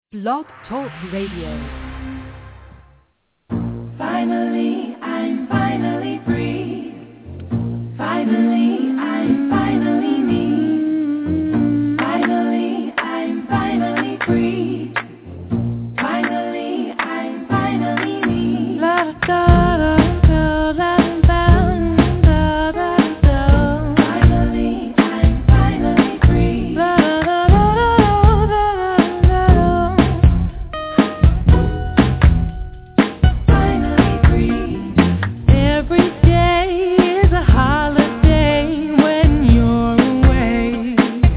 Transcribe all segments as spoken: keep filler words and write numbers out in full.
Blog Talk Radio. Finally, I'm finally free. Finally, I'm finally me. Finally, I'm finally free. Finally, I'm finally me. La da da da da da da da da. Finally, I'm finally free. La da da da da da da. Finally free. Every day is a holiday when you're away.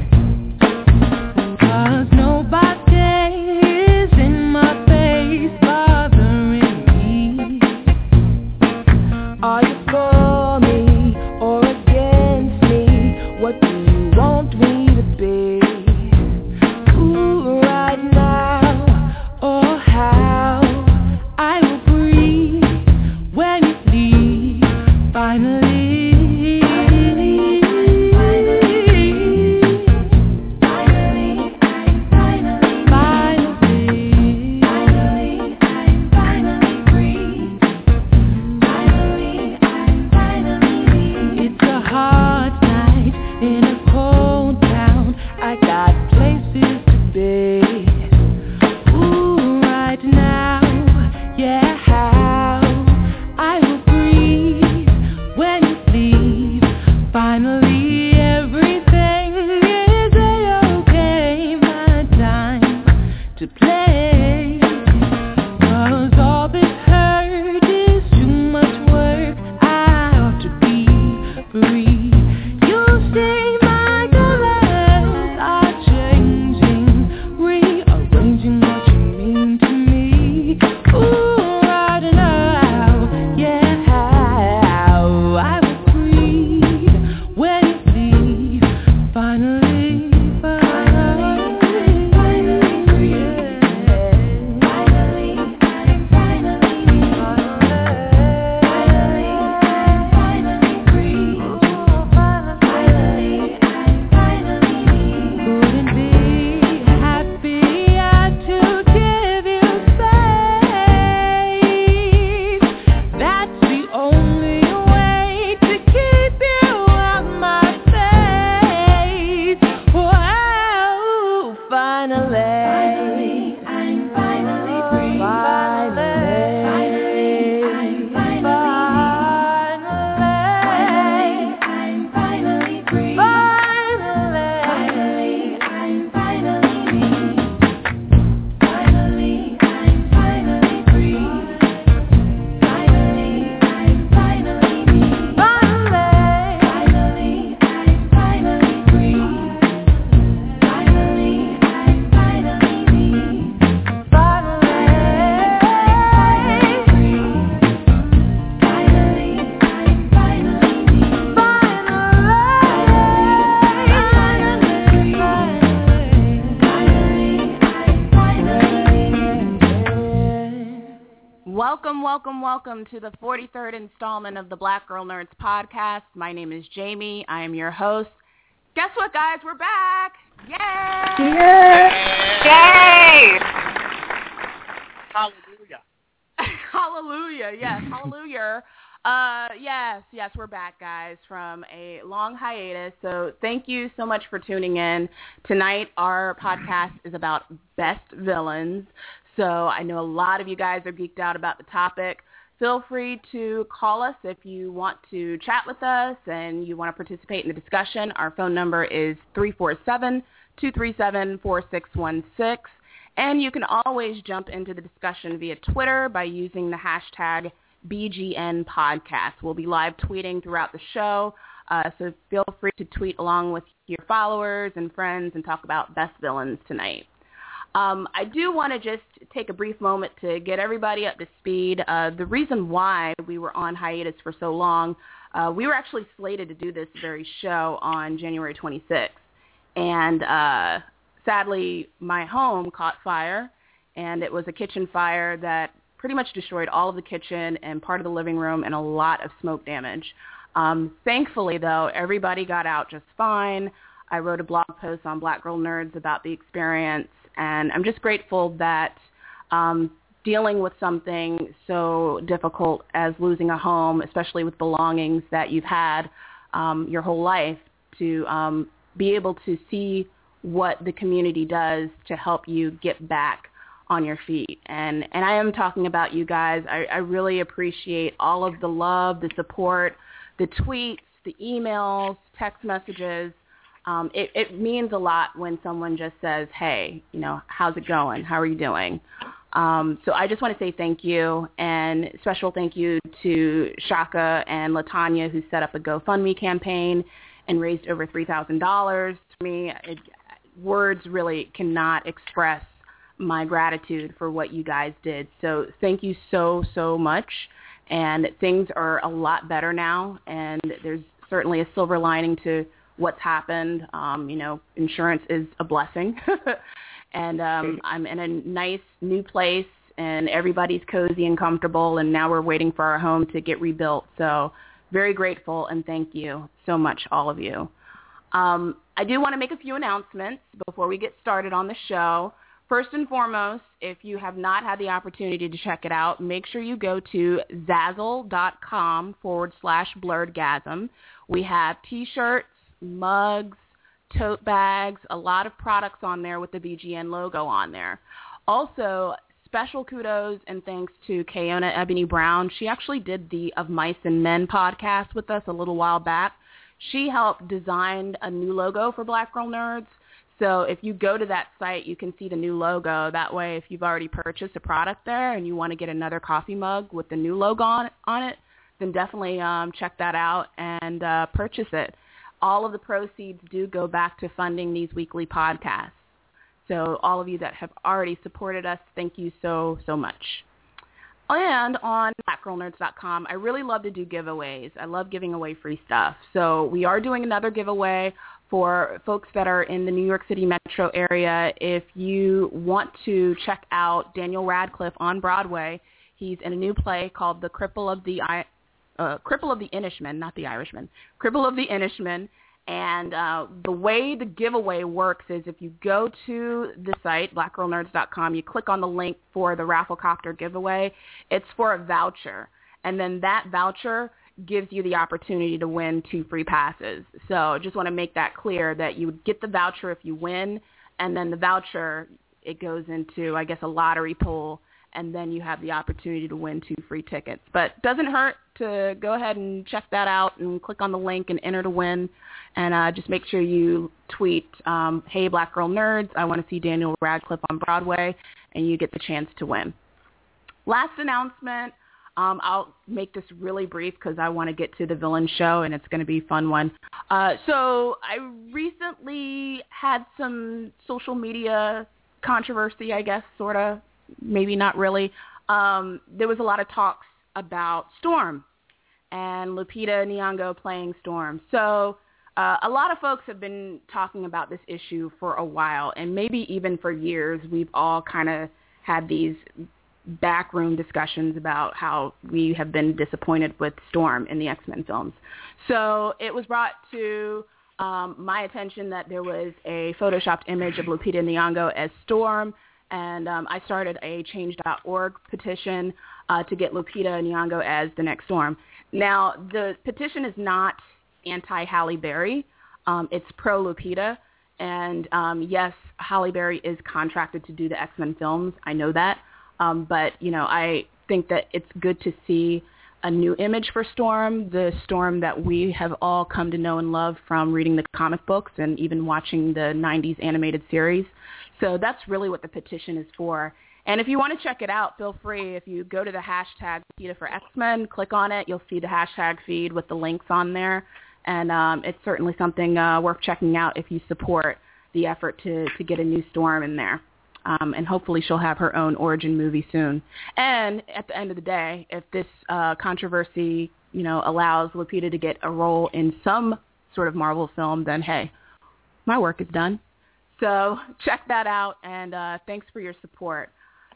'Cause nobody is in my face bothering me. Are you for me or against me? What do you want me to be? Who right now or how? I will breathe when you leave. Finally, finally, finally, I'm finally, finally, finally, I'm finally free. Finally, I'm finally me. It's a hard night in a cold town. I got places to be. Ooh, right now, yeah, how I will breathe when you leave. Finally, everything is a-okay. My time to play. 'Cause all this hurt is too much work. I ought to be free. You see, my colors are changing, rearranging what you mean to me. Ooh, right now, yeah, how I will breathe when you leave. Finally, finally, finally free. Finally, I'm finally me. Finally, I'm finally free. Finally, I'm finally me. Couldn't be happier to give you space. That's the only way to keep you out my face. Whoa, finally, finally, I'm finally free. Finally, I'm finally, finally, I'm finally free. Finally, I'm finally me. Finally, I'm finally free. Finally, I'm finally me. Finally, finally, I'm finally free. Finally, I'm finally me. Finally, I'm free. Finally, I'm finally me. Welcome, welcome, welcome to the forty-third installment of the Black Girl Nerds podcast. My name is Jamie. I am your host. Guess what, guys? We're back. Yay! Yay! Hallelujah. Hallelujah. Yes, hallelujah. Uh, yes, yes, we're back, guys, from a long hiatus. So thank you so much for tuning in. Tonight, our podcast is about best villains. So I know a lot of you guys are geeked out about the topic. Feel free to call us if you want to chat with us and you want to participate in the discussion. Our phone number is three four seven, two three seven, four six one six. And you can always jump into the discussion via Twitter by using the hashtag B G N Podcast. We'll be live tweeting throughout the show, uh, so feel free to tweet along with your followers and friends and talk about best villains tonight. Um, I do want to just take a brief moment to get everybody up to speed. Uh, the reason why we were on hiatus for so long, uh, we were actually slated to do this very show on January twenty-sixth. And uh, sadly, my home caught fire, and it was a kitchen fire that pretty much destroyed all of the kitchen and part of the living room and a lot of smoke damage. Um, thankfully, though, everybody got out just fine. I wrote a blog post on Black Girl Nerds about the experience, And I'm just grateful that um, dealing with something so difficult as losing a home, especially with belongings that you've had um, your whole life, to um, be able to see what the community does to help you get back on your feet. And and I am talking about you guys. I, I really appreciate all of the love, the support, the tweets, the emails, text messages. Um, it, it means a lot when someone just says, hey, you know, how's it going? How are you doing? Um, so I just want to say thank you, and special thank you to Shaka and LaTanya, who set up a GoFundMe campaign and raised over three thousand dollars. To me, it, words really cannot express my gratitude for what you guys did. So thank you so, so much. And things are a lot better now, and there's certainly a silver lining to what's happened. Um, you know, insurance is a blessing. And um, I'm in a nice new place, and everybody's cozy and comfortable, and now we're waiting for our home to get rebuilt. So very grateful, and thank you so much, all of you. Um, I do want to make a few announcements before we get started on the show. First and foremost, if you have not had the opportunity to check it out, make sure you go to Zazzle.com forward slash blurredgasm. We have T-shirts, mugs, tote bags, a lot of products on there with the B G N logo on there. Also, special kudos and thanks to Kayona Ebony Brown. She actually did the Of Mice and Men podcast with us a little while back. She helped design a new logo for Black Girl Nerds. So if you go to that site, you can see the new logo. That way, if you've already purchased a product there and you want to get another coffee mug with the new logo on, on it, then definitely um, check that out and uh, purchase it. All of the proceeds do go back to funding these weekly podcasts. So all of you that have already supported us, thank you so, so much. And on black girl nerds dot com, I really love to do giveaways. I love giving away free stuff. So we are doing another giveaway for folks that are in the New York City metro area. If you want to check out Daniel Radcliffe on Broadway, he's in a new play called The Cripple of the I- uh, Cripple of the Inishman, not the Irishman, Cripple of the Inishman. And uh, the way the giveaway works is if you go to the site, black girl nerds dot com, you click on the link for the Rafflecopter giveaway. It's for a voucher. And then that voucher gives you the opportunity to win two free passes. So just want to make that clear that you would get the voucher if you win, and then the voucher, it goes into, I guess, a lottery pool, and then you have the opportunity to win two free tickets. But doesn't hurt to go ahead and check that out and click on the link and enter to win. And uh, just make sure you tweet, um, hey, Black Girl Nerds, I want to see Daniel Radcliffe on Broadway, and you get the chance to win. Last announcement, um, I'll make this really brief because I want to get to the villain show, and it's going to be a fun one. Uh, so I recently had some social media controversy, I guess, sort of. Maybe not really. Um, there was a lot of talks about Storm and Lupita Nyong'o playing Storm. So uh, a lot of folks have been talking about this issue for a while, and maybe even for years. We've all kind of had these backroom discussions about how we have been disappointed with Storm in the X-Men films. So it was brought to um, my attention that there was a photoshopped image of Lupita Nyong'o as Storm. And um, I started a change dot org petition uh, to get Lupita Nyong'o as the next Storm. Now, the petition is not anti-Halle Berry. Um, it's pro-Lupita. And, um, yes, Halle Berry is contracted to do the X-Men films. I know that. Um, but, you know, I think that it's good to see a new image for Storm, the Storm that we have all come to know and love from reading the comic books and even watching the nineties animated series. So that's really what the petition is for. And if you want to check it out, feel free. If you go to the hashtag Lupita for X-Men, click on it, you'll see the hashtag feed with the links on there. And um, it's certainly something uh, worth checking out if you support the effort to, to get a new Storm in there. Um, and hopefully she'll have her own origin movie soon. And at the end of the day, if this uh, controversy, you know, allows Lupita to get a role in some sort of Marvel film, then hey, my work is done. So check that out, and uh, thanks for your support.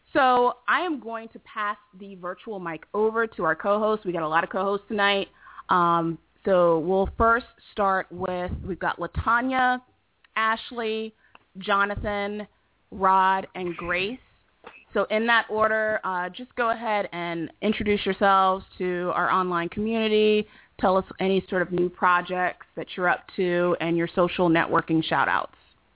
So I am going to pass the virtual mic over to our co-hosts. We got a lot of co-hosts tonight. Um, so we'll first start with, we've got LaTanya, Ashley, Jonathan, Rod, and Grace. So in that order, uh, just go ahead and introduce yourselves to our online community. Tell us any sort of new projects that you're up to and your social networking shout-outs.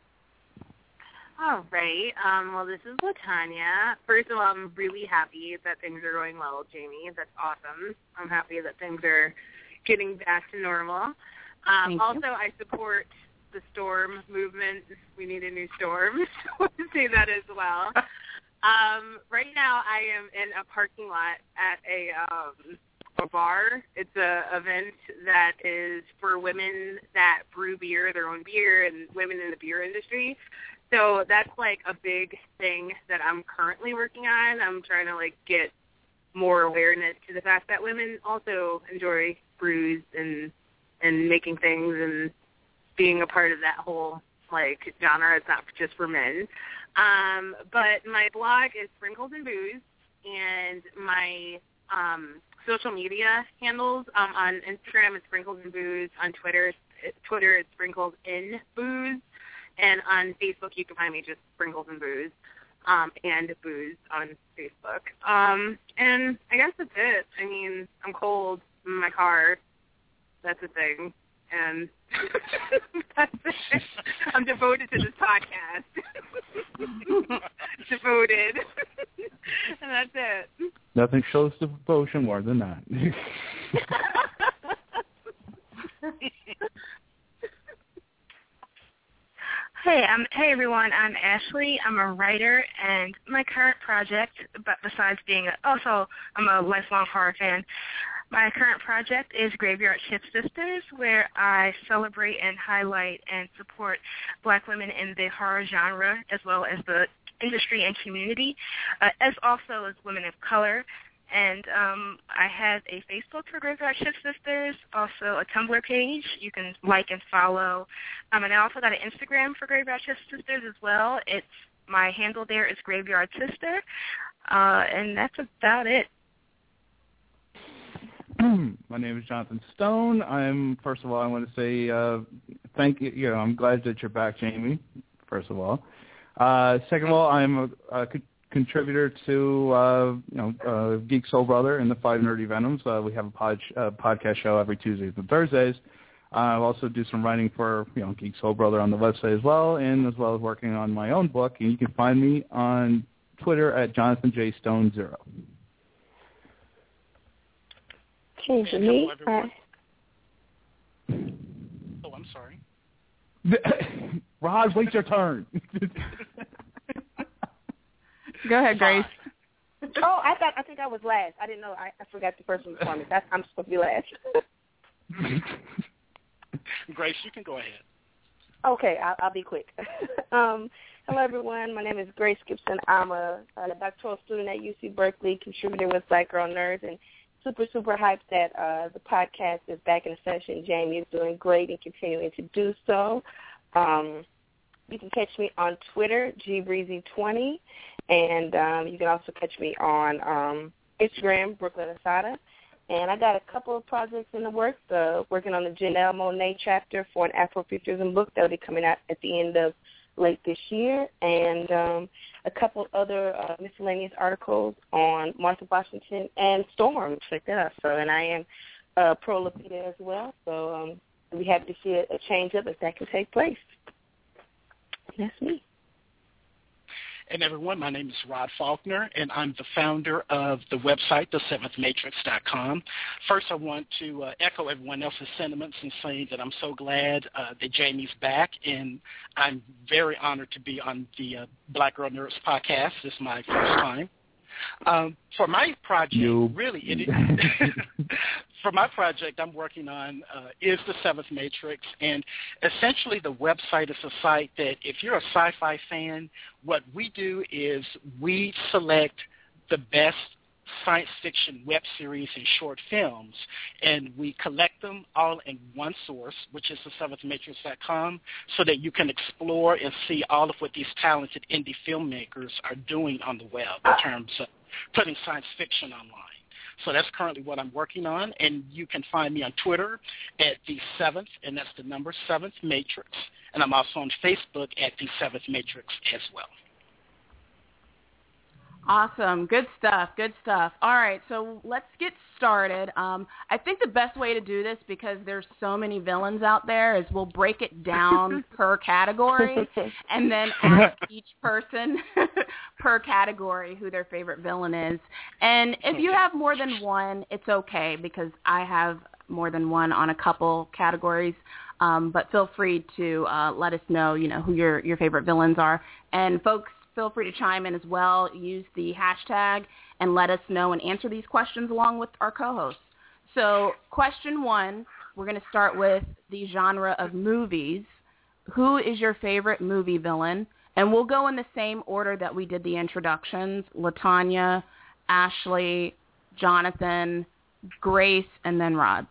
All right. Um, well, this is LaTanya. First of all, I'm really happy that things are going well, Jamie. That's awesome. I'm happy that things are getting back to normal. Um, also, I support the storm movement. We need a new storm. I want to say that as well. Um, right now, I am in a parking lot at a um, a bar. It's a event that is for women that brew beer, their own beer, and women in the beer industry. So that's like a big thing that I'm currently working on. I'm trying to like get more awareness to the fact that women also enjoy brews and and making things and being a part of that whole like genre. It's not just for men. Um, but my blog is Sprinkles and Booze, and my um, social media handles um, on Instagram is Sprinkles and Booze. On Twitter, it's, Twitter is Sprinkles in Booze, and on Facebook you can find me just Sprinkles and Booze, um, and Booze on Facebook. Um, and I guess that's it. I mean, I'm cold in my car. That's a thing. And that's it. I'm devoted to this podcast. Devoted. And that's it. Nothing shows devotion more than that. Hey, um, hey everyone. I'm Ashley. I'm a writer, and my current project, but besides being a, also I'm a lifelong horror fan. My current project is Graveyard Shift Sisters, where I celebrate and highlight and support Black women in the horror genre, as well as the industry and community, uh, as also as women of color. And um, I have a Facebook for Graveyard Shift Sisters, also a Tumblr page you can like and follow. Um, and I also got an Instagram for Graveyard Shift Sisters as well. It's my handle there is Graveyard Sister, uh, and that's about it. My name is Jonathan Stone. I'm first of all, I want to say uh, thank you. You know, I'm glad that you're back, Jamie. First of all, uh, second of all, I'm a, a co- contributor to uh, you know uh, Geek Soul Brother and the Five Nerdy Venoms. Uh, we have a pod, uh, podcast show every Tuesdays and Thursdays. Uh, I also do some writing for you know Geek Soul Brother on the website as well, and as well as working on my own book. And you can find me on Twitter at Jonathan J Stone zero. Okay, for me, uh, oh, I'm sorry. Rod, wait your turn. Go ahead, Grace. Oh, I thought I think I was last. I didn't know. I, I forgot the person before me. That's, I'm supposed to be last. Grace, you can go ahead. Okay, I'll, I'll be quick. um, hello, everyone. My name is Grace Gibson. I'm a, a doctoral student at U C Berkeley, contributor with Black Girl Nerds, and super, super hyped that uh, the podcast is back in session. Jamie is doing great and continuing to do so. Um, you can catch me on Twitter, G Breezy twenty, and um, you can also catch me on um, Instagram, Brooklyn Asada. And I got a couple of projects in the works, uh, working on the Janelle Monáe chapter for an Afrofuturism book that will be coming out at the end of late this year, and um, a couple other uh, miscellaneous articles on Martha Washington and Storm. Check that out. So, and I am uh, pro Lupita as well. So um, I'll be happy to see a, a change up if that can take place. And that's me. And everyone, my name is Rod Faulkner, and I'm the founder of the website, the seventh matrix dot com. First, I want to uh, echo everyone else's sentiments and say that I'm so glad uh, that Jamie's back, and I'm very honored to be on the uh, Black Girl Nerds podcast. This is my first time. Um, for my project, you. really, it is, for my project I'm working on uh, is the Seventh Matrix, and essentially the website is a site that if you're a sci-fi fan, what we do is we select the best science fiction web series and short films, and we collect them all in one source, which is the seventh matrix dot com, so that you can explore and see all of what these talented indie filmmakers are doing on the web in terms of putting science fiction online. So that's currently what I'm working on, and you can find me on Twitter at the seventh, and that's the number seventh Matrix, and I'm also on Facebook at the seventh Matrix as well. Awesome. Good stuff. Good stuff. All right, so let's get started. Um, I think the best way to do this, because there's so many villains out there, is we'll break it down per category and then ask each person per category who their favorite villain is. And if you have more than one, it's okay, because I have more than one on a couple categories. Um, but feel free to uh, let us know, you know, who your, your favorite villains are. And folks, feel free to chime in as well. Use the hashtag and let us know and answer these questions along with our co-hosts. So question one, we're going to start with the genre of movies. Who is your favorite movie villain? And we'll go in the same order that we did the introductions. LaTanya, Ashley, Jonathan, Grace, and then Rod.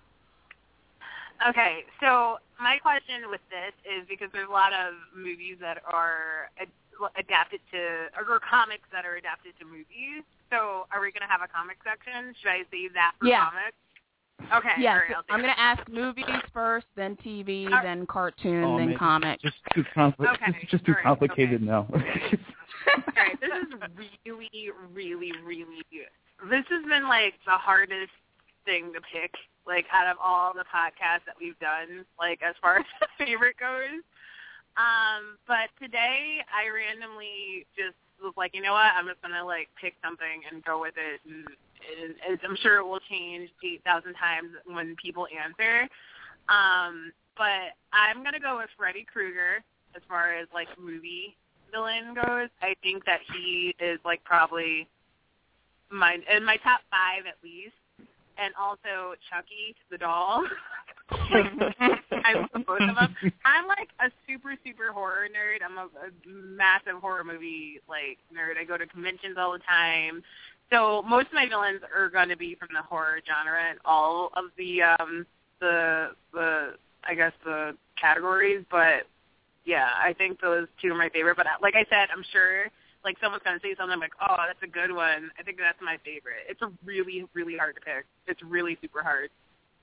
Okay, so my question with this is, because there's a lot of movies that are ad- adapted to, or comics that are adapted to movies. So are we going to have a comic section? Should I save that for yeah. comics? Okay. Yes, right, I'm going to ask movies first, then T V, uh, then cartoon, oh, then man, comics. Just too, compli- okay. just, just too right, complicated okay. now. All right, this is really, really, really good. This has been, like, the hardest thing to pick, like, out of all the podcasts that we've done, like, as far as the favorite goes. Um, but today I randomly just was like, you know what, I'm just going to, like, pick something and go with it. And, and, and I'm sure it will change eight thousand times when people answer. Um, but I'm going to go with Freddy Krueger as far as, like, movie villain goes. I think that he is, like, probably my, in my top five at least. And also Chucky, the doll. Like, I love both of them. I'm like a super, super horror nerd. I'm a, a massive horror movie like nerd. I go to conventions all the time. So most of my villains are going to be from the horror genre and all of the um the the I guess the categories. But yeah, I think those two are my favorite. But like I said, I'm sure. Like, someone's going to say something, I'm like, oh, that's a good one. I think that's my favorite. It's a really, really hard to pick. It's really super hard.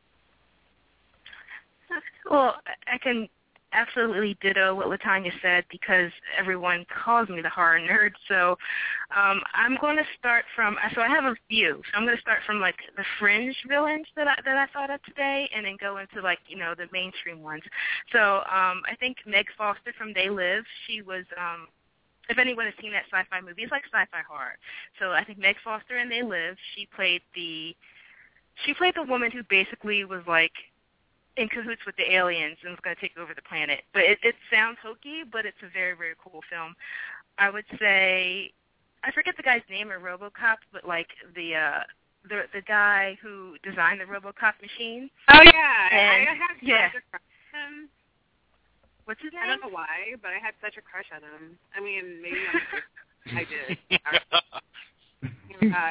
Well, I can absolutely ditto what LaTanya said, because everyone calls me the horror nerd. So um, I'm going to start from, so I have a few. So I'm going to start from, like, the fringe villains that I, that I thought of today, and then go into, like, you know, the mainstream ones. So um, I think Meg Foster from They Live, she was... Um, if anyone has seen that sci-fi movie, it's like sci-fi horror. So I think Meg Foster in They Live, she played the she played the woman who basically was like in cahoots with the aliens and was going to take over the planet. But it, it sounds hokey, but it's a very, very cool film. I would say, I forget the guy's name in RoboCop, but like the uh, the the guy who designed the RoboCop machine. Oh yeah, and, I have yeah. such a crush on him. What's his name? I don't know why, but I had such a crush on him. I mean, maybe I'm I did. uh,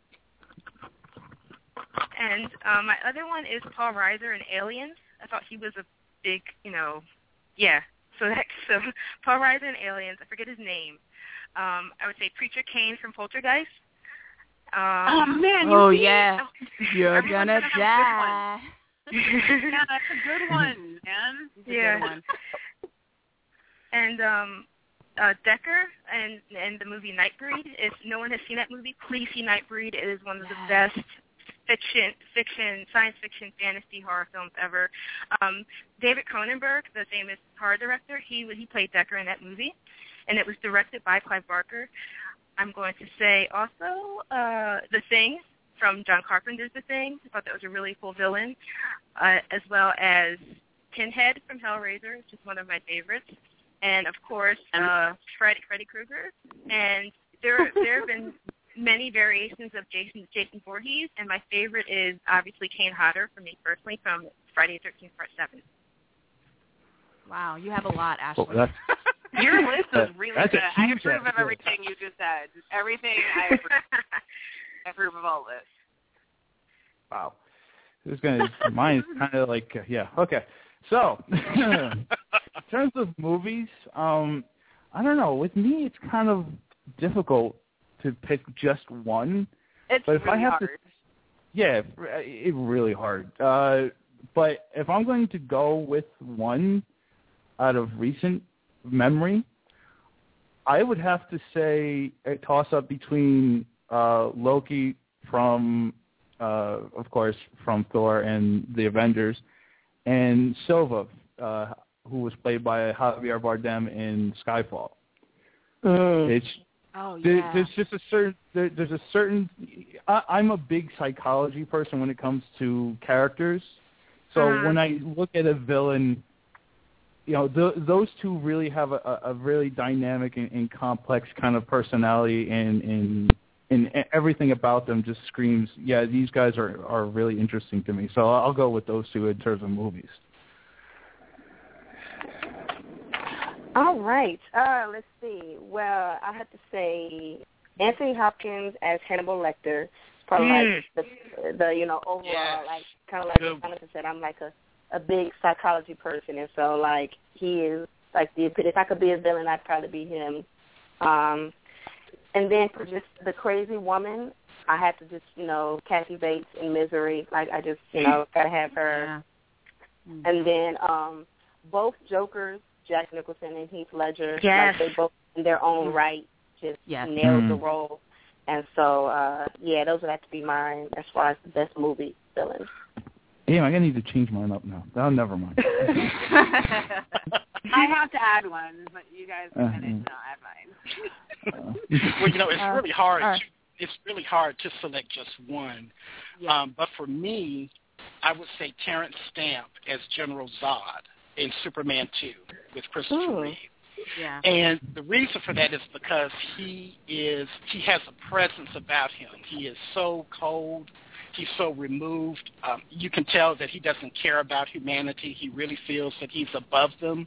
and um, my other one is Paul Reiser in Aliens. I thought he was a big, you know, yeah. So that, so Paul Reiser in Aliens. I forget his name. Um, I would say Preacher Kane from Poltergeist. Um, oh man! You oh see? yeah, you're gonna, gonna die. Yeah, that's a good one, man. It's a yeah. good one. And um, uh, Decker and and the movie Nightbreed. If no one has seen that movie, please see Nightbreed. It is one of the yes. best fiction, fiction, science fiction, fantasy horror films ever. Um, David Cronenberg, the famous horror director, he he played Decker in that movie, and it was directed by Clive Barker. I'm going to say also uh, The Thing from John Carpenter's The Thing. I thought that was a really cool villain, uh, as well as Pinhead from Hellraiser, which is one of my favorites, and of course uh, Freddy, Freddy Krueger. And there there have been many variations of Jason Jason Voorhees, and my favorite is obviously Kane Hodder for me personally from Friday the thirteenth Part seven. Wow, you have a lot, Ashley. Well, that's, Your list is really that's good. I huge approve of episode. everything you just said. Everything I approve. I approve of all this. Wow. It's gonna. Mine is kind of like uh, yeah. Okay. So in terms of movies, um, I don't know. With me, it's kind of difficult to pick just one. It's but if really I have hard. to, yeah, it's really hard. Uh, but if I'm going to go with one out of recent memory, I would have to say a toss-up between uh, Loki from, uh, of course, from Thor and the Avengers, and Silva, uh, who was played by Javier Bardem in Skyfall. Mm. It's Oh, yeah. there, there's just a certain there, there's a certain. I, I'm a big psychology person when it comes to characters, so Mm. when I look at a villain, you know, th- those two really have a, a really dynamic and, and complex kind of personality, and, and and everything about them just screams, yeah, these guys are, are really interesting to me. So I'll go with those two in terms of movies. All right. Uh, let's see. Well, I have to say Anthony Hopkins as Hannibal Lecter is probably Mm. like the, the, you know, overall, Yes. like, kind of like Good. Jonathan said, I'm like a, a big psychology person, and so, like, he is, like, the if I could be a villain, I'd probably be him. Um, and then for just the crazy woman, I had to just, you know, Kathy Bates in Misery. Like, I just, you know, got to have her. Yeah. Mm. And then um, both Jokers, Jack Nicholson and Heath Ledger, Yes. like they both in their own right just Yes. nailed Mm. the role. And so, uh, yeah, those would have to be mine as far as the best movie villains. Damn, I need to change mine up now. Oh, never mind. I have to add one, but you guys can Uh, finish mm. and I'll add mine. Uh, Well, you know, it's Uh, really hard. uh. To, it's really hard to select just one. Yeah. Um, but for me, I would say Terrence Stamp as General Zod in Superman two with Christopher Ooh. Reeve. Yeah. And the reason for that is because he is he has a presence about him. He is so cold. He's so removed. Um, you can tell that he doesn't care about humanity. He really feels that he's above them.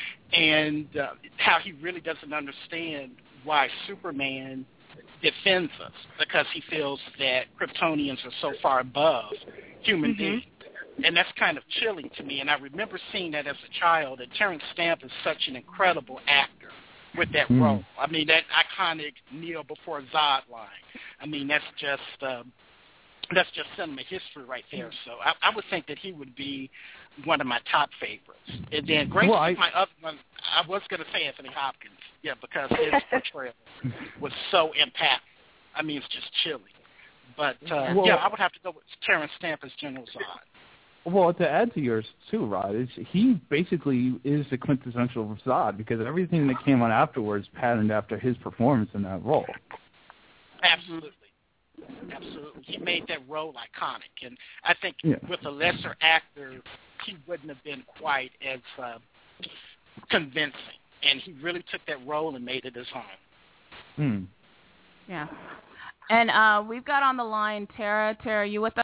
And uh, how he really doesn't understand why Superman defends us, because he feels that Kryptonians are so far above human Mhm. beings. And that's kind of chilling to me. And I remember seeing that as a child. And Terrence Stamp is such an incredible actor with that Mm. role. I mean, that iconic kneel before Zod line. I mean, that's just um, that's just cinema history right there. So I, I would think that he would be one of my top favorites. And then Grace Well, I- is my other one. I was going to say Anthony Hopkins, yeah, because his portrayal was so impactful. I mean, it's just chilling. But, uh, Well- yeah, I would have to go with Terrence Stamp as General Zod. Well, to add to yours too, Rod, is he basically is the quintessential Zod, because everything that came on afterwards patterned after his performance in that role. Absolutely. Absolutely. He made that role iconic. And I think Yeah. with a lesser actor, he wouldn't have been quite as uh, convincing. And he really took that role and made it his own. Hmm. Yeah. And uh, we've got on the line Tara. Tara, you with us?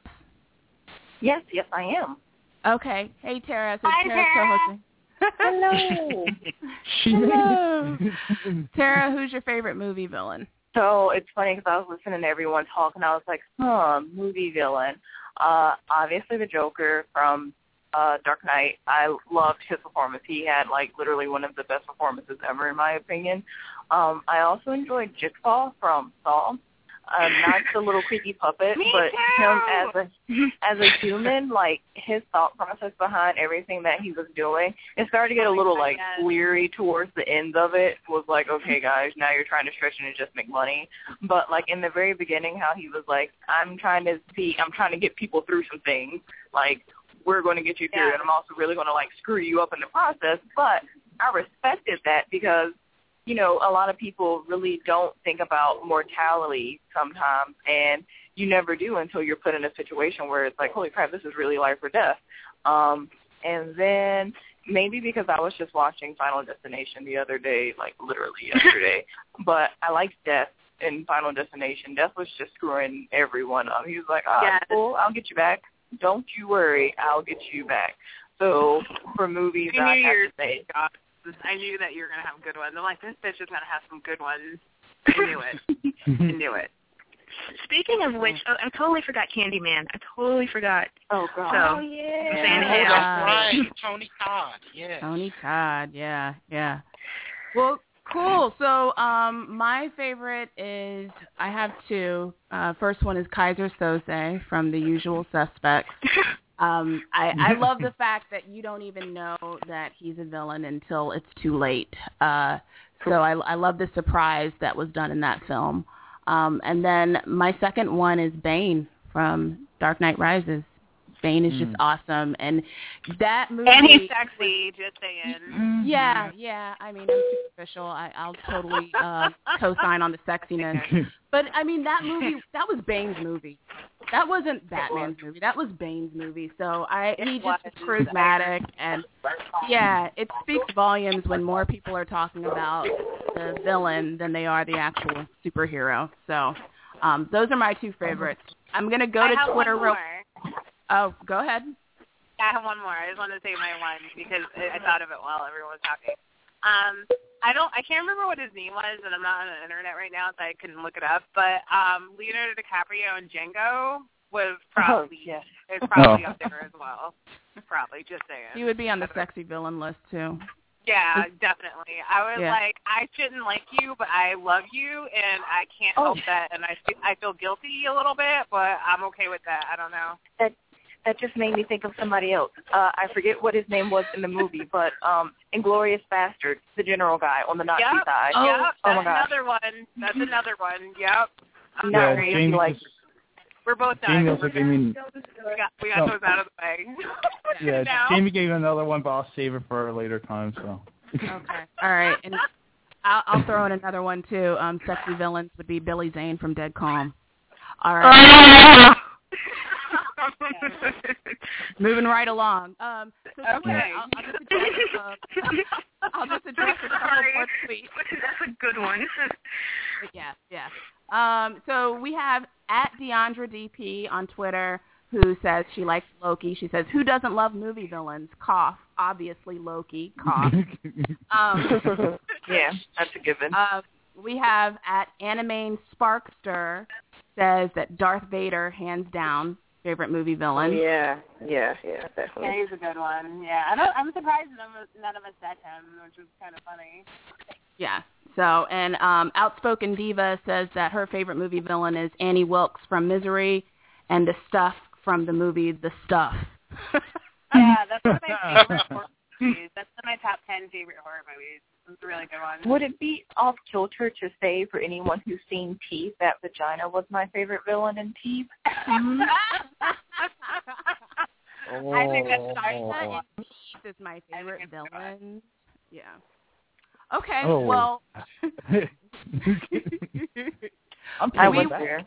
Yes, yes, I am. Okay. Hey, Tara. So Hi, Tara's Tara. co-hosting. Hello. She Hello. made it. Tara, who's your favorite movie villain? So it's funny because I was listening to everyone talk, and I was like, huh, movie villain. Uh, obviously the Joker from uh, Dark Knight. I loved his performance. He had, like, literally one of the best performances ever, in my opinion. Um, I also enjoyed Jigsaw from Saw. Um, not the little creepy puppet, Me but too. him as a as a human, like his thought process behind everything that he was doing. It started to get a little like weary towards the end of it. Was like, okay, guys, now you're trying to stretch it and just make money. But like in the very beginning, how he was like, I'm trying to see, I'm trying to get people through some things. Like we're going to get you through, Yeah. and I'm also really going to like screw you up in the process. But I respected that because, you know, a lot of people really don't think about mortality sometimes, and you never do until you're put in a situation where it's like, holy crap, this is really life or death. Um, and then maybe because I was just watching Final Destination the other day, like literally yesterday, but I liked Death in Final Destination. Death was just screwing everyone up. He was like, ah, Yeah. cool, I'll get you back. Don't you worry, I'll get you back. So for movies, I I knew have yours- to say, I knew that you were going to have good ones. I'm like, this bitch is going to have some good ones. I knew it. I knew it. Speaking of which, oh, I totally forgot Candyman. I totally forgot. oh, God. So, oh, yeah. Same Oh, here. that's right. Tony Todd, yeah. Tony Todd. Yeah, yeah. Well, cool. So um, my favorite is, I have two. Uh, first one is Kaiser Soze from The Usual Suspects. Um, I, I love the fact that you don't even know that he's a villain until it's too late. Uh, So I, I love the surprise that was done in that film. Um, and then my second one is Bane from Dark Knight Rises. Bane is just mm. awesome, and that movie. And he's sexy, just saying. Yeah, yeah. I mean, I'm superficial. I, I'll totally uh, co-sign on the sexiness. But I mean, that movie, that was Bane's movie. That wasn't Batman's movie. That was Bane's movie. So I, he just was charismatic, and yeah, it speaks volumes when more people are talking about the villain than they are the actual superhero. So um, those are my two favorites. I'm gonna go I to have Twitter one real. more. Oh, go ahead. I have one more. I just wanted to say my one because I thought of it while everyone was talking. Um, I don't. I can't remember what his name was, and I'm not on the internet right now, so I couldn't look it up. But um, Leonardo DiCaprio and Django was probably oh, yes. is probably oh. up there as well. Probably, just saying. He would be on the sexy villain list too. Yeah, definitely. I was yeah. like, I shouldn't like you, but I love you, and I can't oh. help that, and I feel, I feel guilty a little bit, but I'm okay with that. I don't know. That that just made me think of somebody else. Uh, I forget what his name was in the movie, but um, Inglourious Basterds, the general guy on the Nazi yep. side. Oh, yep. oh That's my gosh. another one. That's another one. Yep. I'm yeah, sorry. Jamie like, just, We're both done. Jamie also gave me, we got, we got no. those out of the way. yeah, now. Jamie gave another one, but I'll save it for a later time. So. Okay. All right. And I'll, I'll throw in another one too. Um, sexy villains would be Billy Zane from Dead Calm. All right. Moving right along. Um, so okay. I'll, I'll just address, uh, I'll just address a couple more tweets. That's a good one. yeah, yeah. Um, so we have at Deandra D P on Twitter, who says she likes Loki. She says, who doesn't love movie villains? Cough. Obviously Loki. Cough. um, yeah, that's a given. Uh, we have at Animane Sparkster says that Darth Vader, hands down, favorite movie villain. Yeah, yeah, yeah, definitely. Yeah, he's a good one. Yeah, I don't, I'm surprised none of, none of us said him, which was kind of funny. Yeah. So, and um, Outspoken Diva says that her favorite movie villain is Annie Wilkes from Misery and the Stuff from the movie The Stuff. Yeah, that's one of my favorite horror movies. That's one of my top ten favorite horror movies. It's a really good one. Would it be off kilter to say for anyone who's seen Teeth that Vagina was my favorite villain in Teeth? Mm-hmm. oh. I think that's Sarsa in Teeth is my favorite villain. Yeah. Okay, oh. well. I'm I we, there.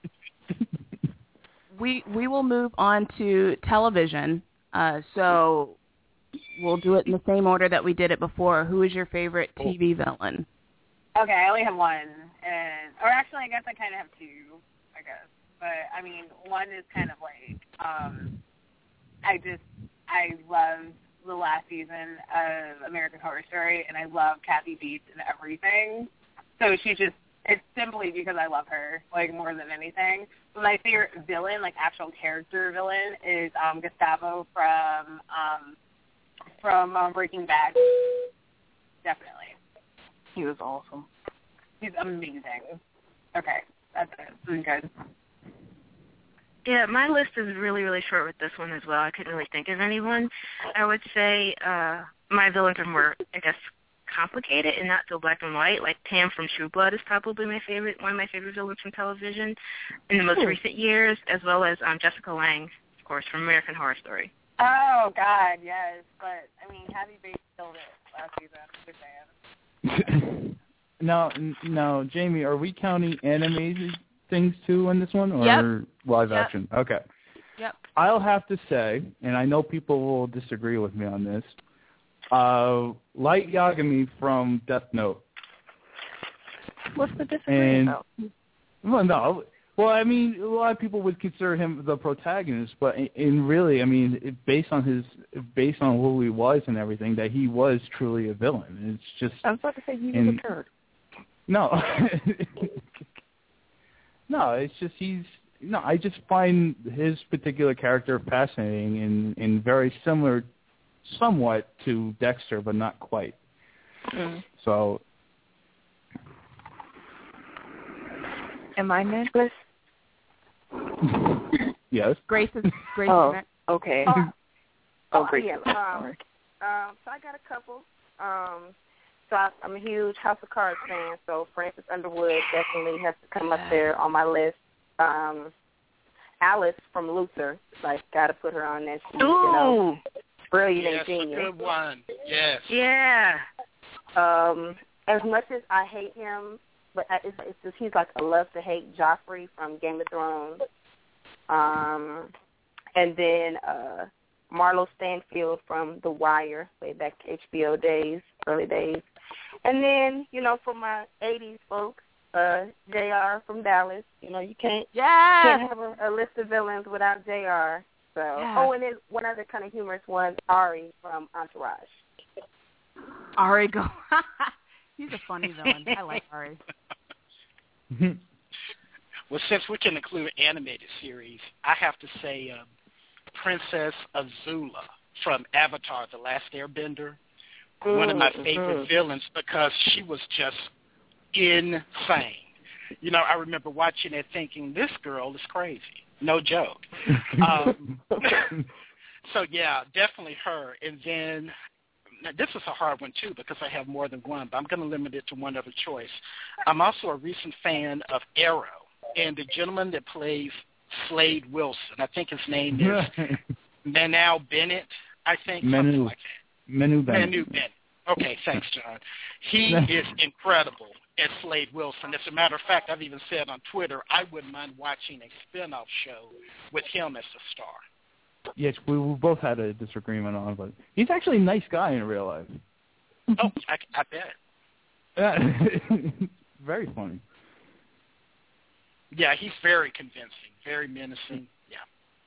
we we will move on to television. Uh, so we'll do it in the same order that we did it before. Who is your favorite T V villain? Okay, I only have one, and or actually, I guess I kind of have two. I guess, but I mean, one is kind of like um, I just I love the last season of American Horror Story, and I love Kathy Bates and everything. So she just, it's simply because I love her, like, more than anything. But my favorite villain, like, actual character villain, is um, Gustavo from um, from um, Breaking Bad. Definitely. He was awesome. He's amazing. Okay, that's it. I'm good. Yeah, my list is really, really short with this one as well. I couldn't really think of anyone. I would say uh, my villains are more, I guess, complicated and not so black and white. Like Tam from True Blood is probably my favorite, one of my favorite villains from television in the most Ooh. recent years, as well as um, Jessica Lange, of course, from American Horror Story. Oh, God, yes. But, I mean, Kathy Bates killed it last season. Good fan. Now, now, Jamie, are we counting animated things too in this one, or yep. live yep. action? Okay. Yep. I'll have to say, and I know people will disagree with me on this, uh, Light Yagami from Death Note. What's the disagreement about? Well, no. Well, I mean, a lot of people would consider him the protagonist, but in, in really, I mean, it, based on his, based on who he was and everything, that he was truly a villain. It's just. I was about to say he was and, a turd. No. No, it's just he's no. I just find his particular character fascinating and, and very similar, somewhat to Dexter, but not quite. Mm. So, am I next? Yes. Grace is Grace. Oh, is next. okay. Uh, oh, Grace. Yeah, um, um, so I got a couple. Um, So I, I'm a huge House of Cards fan, so Frances Underwood definitely has to come up there on my list. Um, Alice from Luther, like, got to put her on that. She's, you know, brilliant yes, and genius. Yes, a good one. Yes. Yeah. Um, as much as I hate him, but it's, it's just, he's like a love-to-hate Joffrey from Game of Thrones. Um, and then uh, Marlo Stanfield from The Wire, way back to H B O days, early days. And then, you know, for my eighties folks, uh, J R from Dallas. You know, you can't, yeah. can't have a, a list of villains without J R. So, yeah. Oh, and then one other kind of humorous one, Ari from Entourage. Ari go. He's a funny villain. I like Ari. Well, since we can include animated series, I have to say um, Princess Azula from Avatar: The Last Airbender, mm-hmm. one of my favorite mm-hmm. villains because she was just insane. You know, I remember watching it thinking, this girl is crazy. No joke. um, so, yeah, definitely her. And then now, this is a hard one, too, because I have more than one, but I'm going to limit it to one other choice. I'm also a recent fan of Arrow, and the gentleman that plays Slade Wilson, I think his name is Manal Bennett, I think, Manu. something like that. Manu Bennett. Manu Bennett. Okay, thanks, John. He is incredible as Slade Wilson. As a matter of fact, I've even said on Twitter, I wouldn't mind watching a spin-off show with him as the star. Yes, we, we both had a disagreement on it, but he's actually a nice guy in real life. Oh, I, I bet. Yeah, very funny. Yeah, he's very convincing, very menacing. Yeah.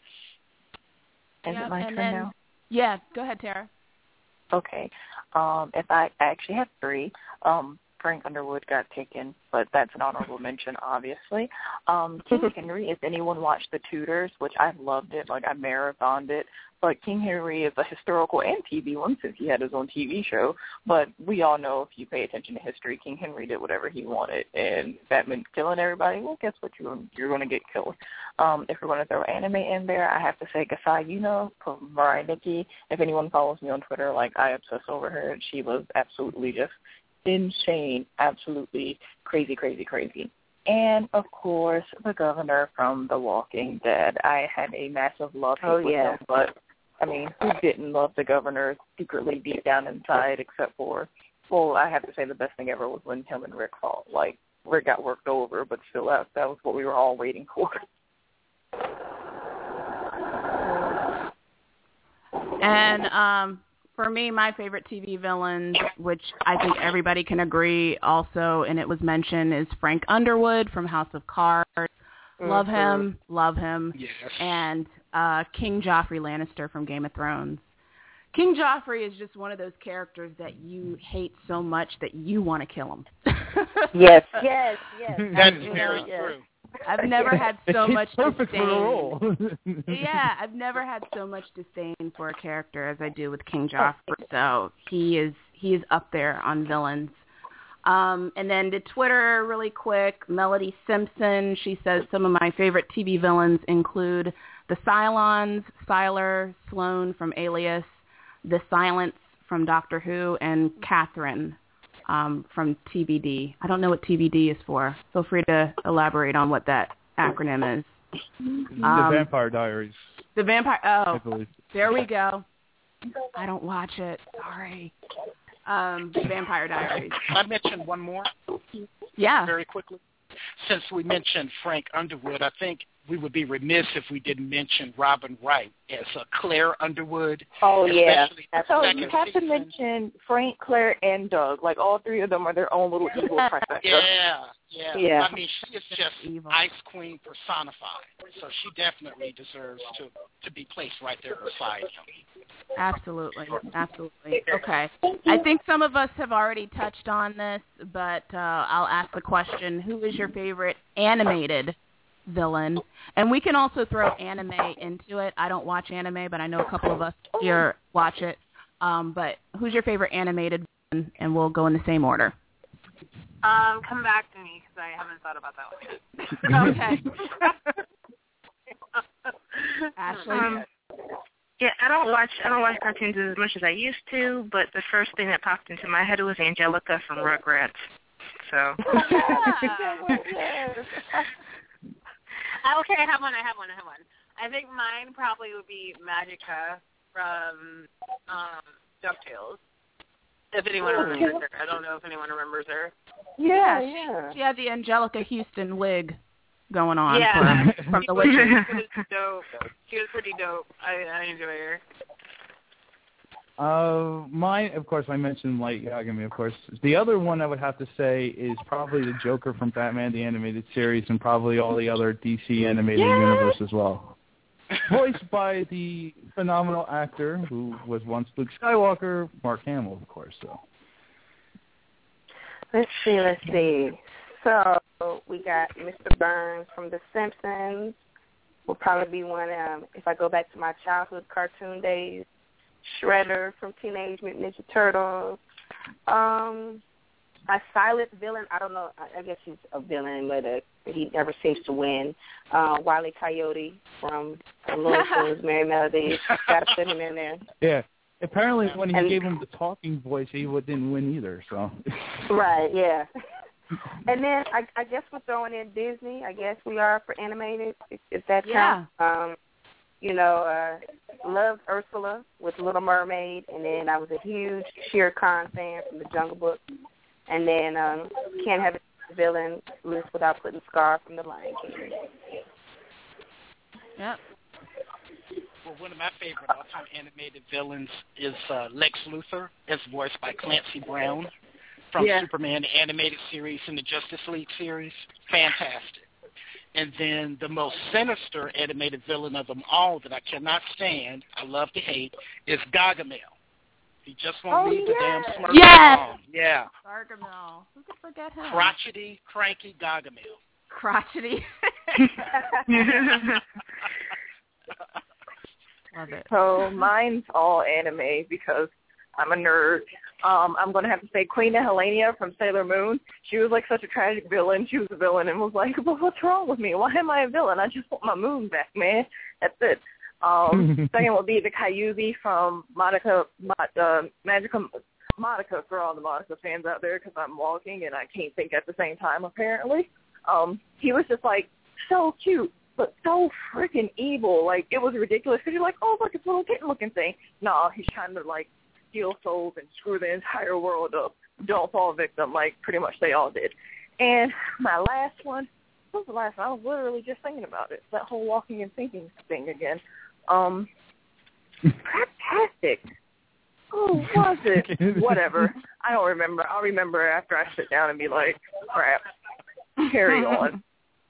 Is yep, it my and turn then, now? Yeah, go ahead, Tara. Okay. Um, if I, I actually have three. Um, Frank Underwood got taken, but that's an honorable mention, obviously. Um, King Henry, if anyone watched The Tudors, which I loved it, like I marathoned it, but King Henry is a historical and T V one since he had his own T V show, but we all know if you pay attention to history, King Henry did whatever he wanted, and that meant killing everybody. Well, guess what? You're, you're going to get killed. Um, if we're going to throw anime in there, I have to say Gasai Yuno from Mirai Nikki. If anyone follows me on Twitter, like I obsess over her, and she was absolutely just insane, absolutely crazy, crazy, crazy. And, of course, the governor from The Walking Dead. I had a massive love hate oh, with yeah. him, but, I mean, who didn't love the governor secretly deep down inside except for, well, I have to say the best thing ever was when him and Rick fought. Like, Rick got worked over, but still, that, that was what we were all waiting for. And, um... for me, my favorite T V villain, which I think everybody can agree also, and it was mentioned, is Frank Underwood from House of Cards. Mm-hmm. Love him, love him. Yes. And uh, King Joffrey Lannister from Game of Thrones. King Joffrey is just one of those characters that you hate so much that you want to kill him. yes, yes, yes. That's you very know, true. I've never had so it's much perfect disdain. for the role. Yeah, I've never had so much disdain for a character as I do with King Joffrey. So he is he is up there on villains. Um, and then to Twitter, really quick, Melody Simpson. She says some of my favorite T V villains include the Cylons, Sylar, Sloane from Alias, the Silence from Doctor Who, and Catherine um, from T V D. I don't know what T V D is for. Feel free to elaborate on what that acronym is. The Um, Vampire Diaries. The Vampire, I oh, believe. there we go. I don't watch it. Sorry. Um, the Vampire Diaries. Can I mention one more? Yeah. Very quickly. Since we mentioned Frank Underwood, I think we would be remiss if we didn't mention Robin Wright as uh, Claire Underwood. Oh, yeah. So you have to mention Frank, Claire, and Doug. Like, all three of them are their own little evil trifecta. Yeah, yeah, yeah. I mean, she is just evil. Ice Queen personified. So she definitely deserves to, to be placed right there beside him. Absolutely. Absolutely. Okay. I think some of us have already touched on this, but uh, I'll ask the question, who is your favorite animated villain? And we can also throw anime into it. I don't watch anime, but I know a couple of us here watch it. Um, but who's your favorite animated villain? And we'll go in the same order. Um, come back to me because I haven't thought about that one yet. Okay. Ashley? Um, yeah, I don't watch I don't watch cartoons as much as I used to, but the first thing that popped into my head was Angelica from Rugrats. So. Okay, I have one. I have one. I have one. I think mine probably would be Magica from um, DuckTales. If anyone remembers her, I don't know if anyone remembers her. Yeah, yeah. She had the Angelica Houston wig going on yeah, from, from the Witches. Witches. She was dope. She was pretty dope. I, I enjoy her. Uh, mine, of course, I mentioned Light Yagami, of course. The other one I would have to say is probably the Joker from Batman the Animated Series and probably all the other D C animated yes! universe as well. Voiced by the phenomenal actor who was once Luke Skywalker, Mark Hamill, of course. So Let's see, let's see. So we got Mister Burns from The Simpsons. Will probably be one, um, if I go back to my childhood cartoon days. Shredder from Teenage Mutant Ninja Turtles. Um, a silent villain. I don't know. I, I guess he's a villain, but uh, he never seems to win. Uh, Wile E. Coyote from Looney Tunes, Merry Melodies. Got to put him in there. yeah. Apparently, when he and, gave him the talking voice, he didn't win either. So. Right. Yeah. And then I, I guess we're throwing in Disney. I guess we are for animated. If, if that counts. Yeah. Um, you know, uh, loved Ursula with Little Mermaid, and then I was a huge Shere Khan fan from The Jungle Book, and then um, can't have a villain list without putting Scar from The Lion King. Yep. Well, one of my favorite all-time animated villains is uh, Lex Luthor, as voiced by Clancy Brown from yeah. Superman the Animated Series and the Justice League series. Fantastic. And then the most sinister animated villain of them all that I cannot stand, I love to hate, is Gargamel. He just won't oh, leave yeah. the damn Smurf Yes! alone. Yeah. Gargamel. Who could forget him? Crotchety, cranky Gargamel. Crotchety. Love it. So mine's all anime because I'm a nerd. Um, I'm going to have to say Queen Helena from Sailor Moon. She was like such a tragic villain. She was a villain and was like, well, what's wrong with me? Why am I a villain? I just want my moon back, man. That's it. Um, second will be the Kyuubi from Monica, uh, Magica, Monica, for all the Monica fans out there, because I'm walking and I can't think at the same time, apparently. Um, he was just like so cute, but so freaking evil. Like, it was ridiculous because you're like, oh, look, it's a little kitten-looking thing. No, he's trying to, like, steal souls and screw the entire world up. Don't fall victim, like pretty much they all did. And my last one, what was the last one? I was literally just thinking about it. That whole walking and thinking thing again. Um, Craptastic. Who was it? Whatever. I don't remember. I'll remember after I sit down and be like, crap. Carry on.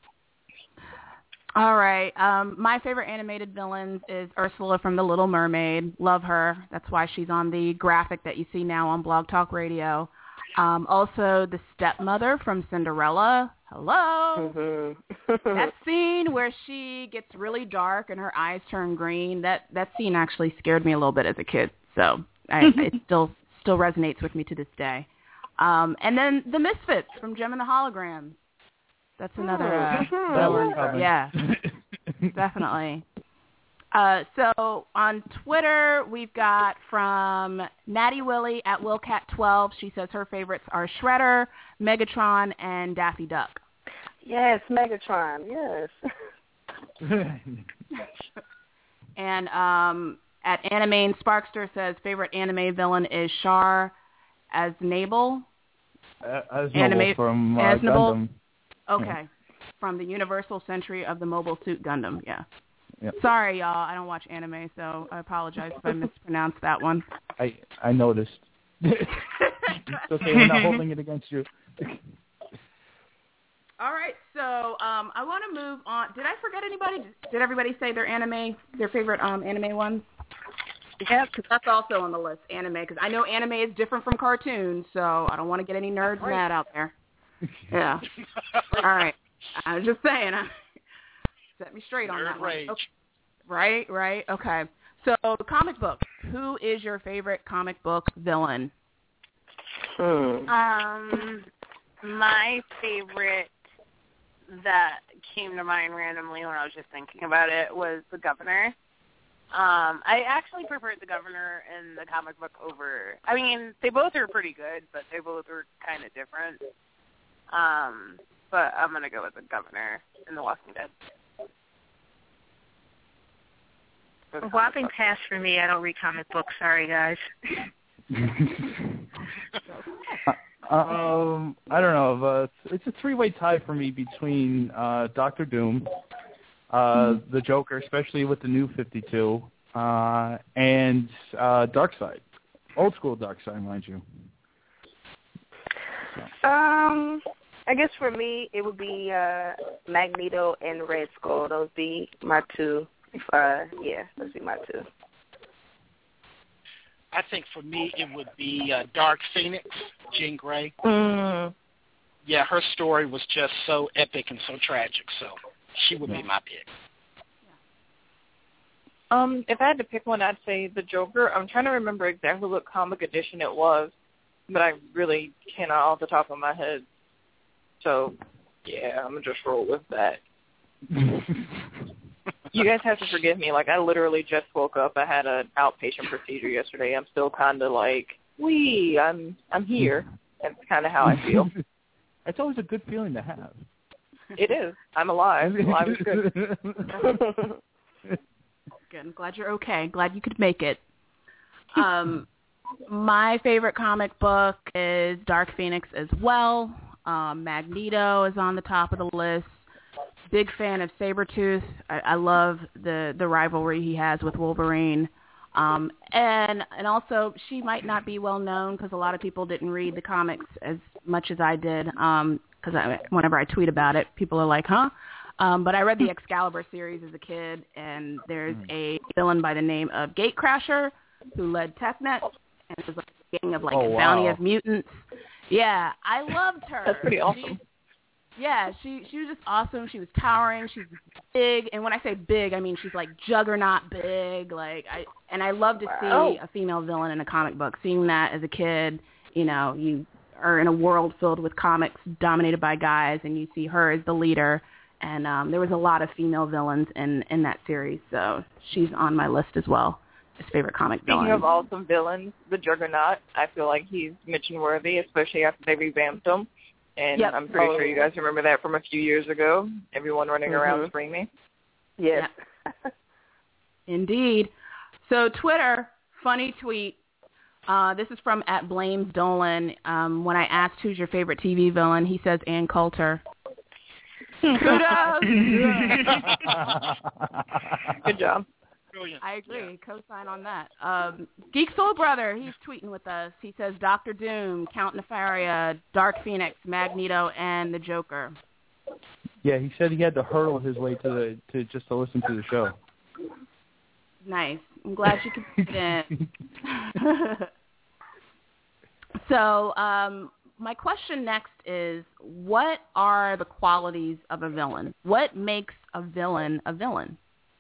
All right. Um, my favorite animated villains is Ursula from The Little Mermaid. Love her. That's why she's on the graphic that you see now on Blog Talk Radio. Um, also, the stepmother from Cinderella. Hello. Mm-hmm. That scene where she gets really dark and her eyes turn green, that, that scene actually scared me a little bit as a kid. So I, it still still resonates with me to this day. Um, and then the Misfits from Gem and the Holograms. That's another uh, villain. Yeah, definitely. Uh, so on Twitter, we've got from Natty Willie at Willcat twelve. She says her favorites are Shredder, Megatron, and Daffy Duck. Yes, Megatron, yes. And um, at Animane Sparkster says favorite anime villain is Char Aznable. Uh, Aznable Anima- from uh, Aznable? Gundam. Okay. Yeah. From the Universal Century of the Mobile Suit Gundam, yeah. Yep. Sorry, y'all. I don't watch anime, so I apologize if I mispronounced that one. I I noticed. It's okay. We're not holding it against you. All right, so um, I want to move on. Did I forget anybody? Did everybody say their anime, their favorite um, anime ones? Yeah, because that's also on the list, anime, because I know anime is different from cartoons, so I don't want to get any nerds Right. mad out there. Yeah. All right. I was just saying. Uh, set me straight on Nerd that one. rage. Okay. Right, right. Okay. So, comic book. Who is your favorite comic book villain? Hmm. Um, my favorite that came to mind randomly when I was just thinking about it was the Governor Um, I actually preferred the Governor in the comic book over. I mean, they both are pretty good, but they both are kind of different. Um, but I'm gonna go with the Governor in The Walking Dead. A whopping pass for me. I don't read comic books. Sorry, guys. um, I don't know. But it's a three-way tie for me between uh, Doctor Doom, uh, mm-hmm. the Joker, especially with the new fifty-two, uh, and uh, Darkseid, old school Darkseid, mind you. So. Um, I guess for me it would be uh, Magneto and Red Skull. Those be my two. Uh, yeah, those be my two. I think for me it would be uh, Dark Phoenix, Jean Grey. Mm. Yeah, her story was just so epic and so tragic, so she would be my pick. Um, if I had to pick one, I'd say the Joker. I'm trying to remember exactly what comic edition it was, but I really cannot off the top of my head. So, yeah, I'm going to just roll with that. You guys have to forgive me. Like, I literally just woke up. I had an outpatient procedure yesterday. I'm still kind of like, wee, I'm I'm here. That's kind of how I feel. It's always a good feeling to have. It is. I'm alive. Alive is good. Good. I'm glad you're okay. Glad you could make it. Um, my favorite comic book is Dark Phoenix as well. Um, Magneto is on the top of the list. Big fan of Sabretooth. I, I love the, the rivalry he has with Wolverine. Um, and and also, she might not be well known because a lot of people didn't read the comics as much as I did. Because I, whenever I tweet about it, people are like, huh? Um, but I read the Excalibur series as a kid, and there's a villain by the name of Gatecrasher who led TechNet, and it was like a gang of like oh, a bounty wow. of mutants. Yeah, I loved her. That's pretty awesome. She, Yeah, she she was just awesome. She was towering. She was big, and when I say big, I mean she's like juggernaut big. Like I and I love to wow. see a female villain in a comic book. Seeing that as a kid, you know, you are in a world filled with comics dominated by guys, and you see her as the leader. And um, there was a lot of female villains in in that series, so she's on my list as well as favorite comic Speaking villain. of awesome villains, the Juggernaut, I feel like he's mention worthy, especially after they revamped him. And yep. I'm pretty oh. sure you guys remember that from a few years ago. Everyone running mm-hmm. around screaming. Yes. Yep. Indeed. So Twitter, funny tweet. Uh, this is from at Blames Dolan. Um, when I asked who's your favorite T V villain, he says Ann Coulter. Kudos. Good job. Brilliant. I agree. Yeah. Co-sign on that. Um, Geek Soul Brother, he's tweeting with us. He says Doctor Doom, Count Nefaria, Dark Phoenix, Magneto, and the Joker. Yeah, he said he had to hurdle his way to the to just to listen to the show. Nice. I'm glad you could fit in. So, um, my question next is, what are the qualities of a villain? What makes a villain a villain?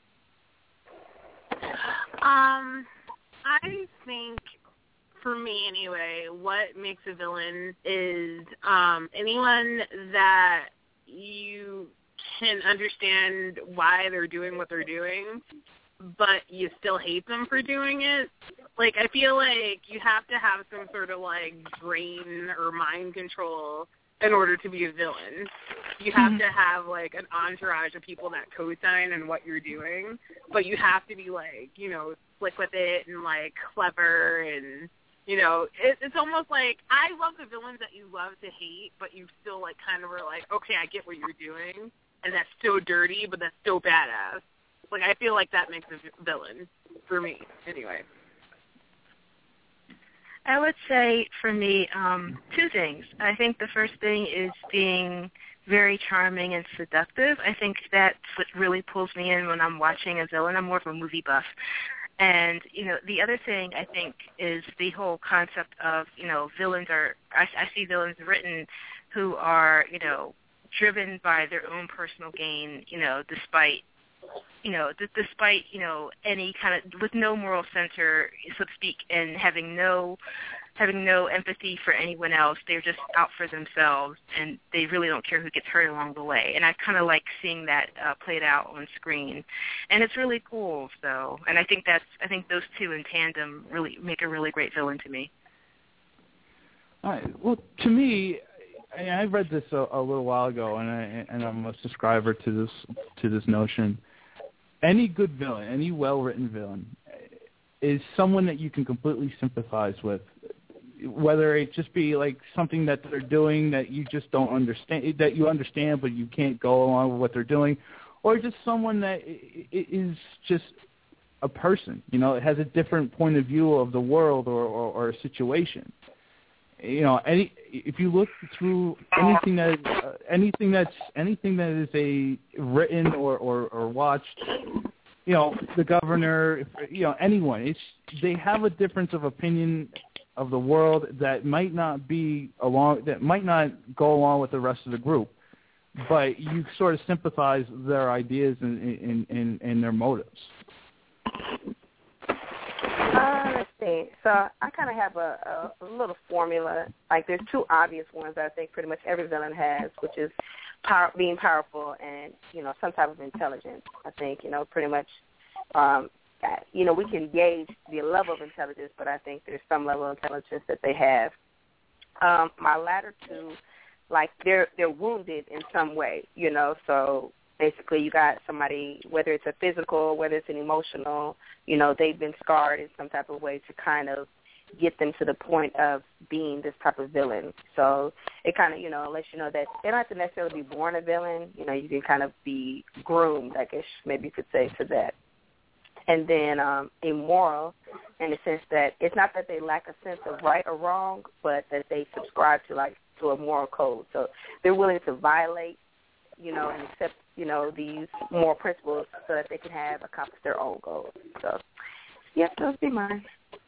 Um, I think, for me anyway, what makes a villain is um, anyone that you can understand why they're doing what they're doing, but you still hate them for doing it. Like, I feel like you have to have some sort of, like, brain or mind control in order to be a villain. You have mm-hmm. to have, like, an entourage of people that co-sign on what you're doing, but you have to be, like, you know, slick with it and, like, clever and, you know, it, it's almost like I love the villains that you love to hate, but you still, like, kind of are like, okay, I get what you're doing, and that's so dirty, but that's so badass. Like, I feel like that makes a villain, for me, anyway. I would say, for me, um, two things. I think the first thing is being very charming and seductive. I think that's what really pulls me in when I'm watching a villain. I'm more of a movie buff. And, you know, the other thing, I think, is the whole concept of, you know, villains are, I, I see villains written who are, you know, driven by their own personal gain, you know, despite you know, d- despite, you know, any kind of, with no moral center, so to speak, and having no, having no empathy for anyone else. They're just out for themselves, and they really don't care who gets hurt along the way. And I kind of like seeing that uh, played out on screen, and it's really cool. So, and I think that's I think those two in tandem really make a really great villain to me. All right. Well, to me, I, I read this a, a little while ago, and I and I'm a subscriber to this to this notion. Any good villain, any well-written villain, is someone that you can completely sympathize with, whether it just be like something that they're doing that you just don't understand, that you understand but you can't go along with what they're doing, or just someone that is just a person, you know, it has a different point of view of the world or, or, or a situation. You know, any if you look through anything that uh, anything that's anything that is a written or, or, or watched, you know, the governor, you know, anyone, it's they have a difference of opinion of the world that might not be along that might not go along with the rest of the group, but you sort of sympathize with their ideas and and, and, and their motives. Uh, let's see. So I kind of have a, a, a little formula. Like there's two obvious ones that I think pretty much every villain has, which is power, being powerful and, you know, some type of intelligence. I think, you know, pretty much, um, you know, we can gauge the level of intelligence, but I think there's some level of intelligence that they have. Um, my latter two, like they're they're wounded in some way, you know, so basically you got somebody, whether it's a physical, whether it's an emotional, you know, they've been scarred in some type of way to kind of get them to the point of being this type of villain. So it kind of, you know, lets you know that they don't have to necessarily be born a villain. You know, you can kind of be groomed, I guess maybe you could say, to that. And then um, immoral in the sense that it's not that they lack a sense of right or wrong, but that they subscribe to, like, to a moral code. So they're willing to violate, you know, and accept, you know, these moral principles so that they can have accomplished their own goals. So, yep, those be mine.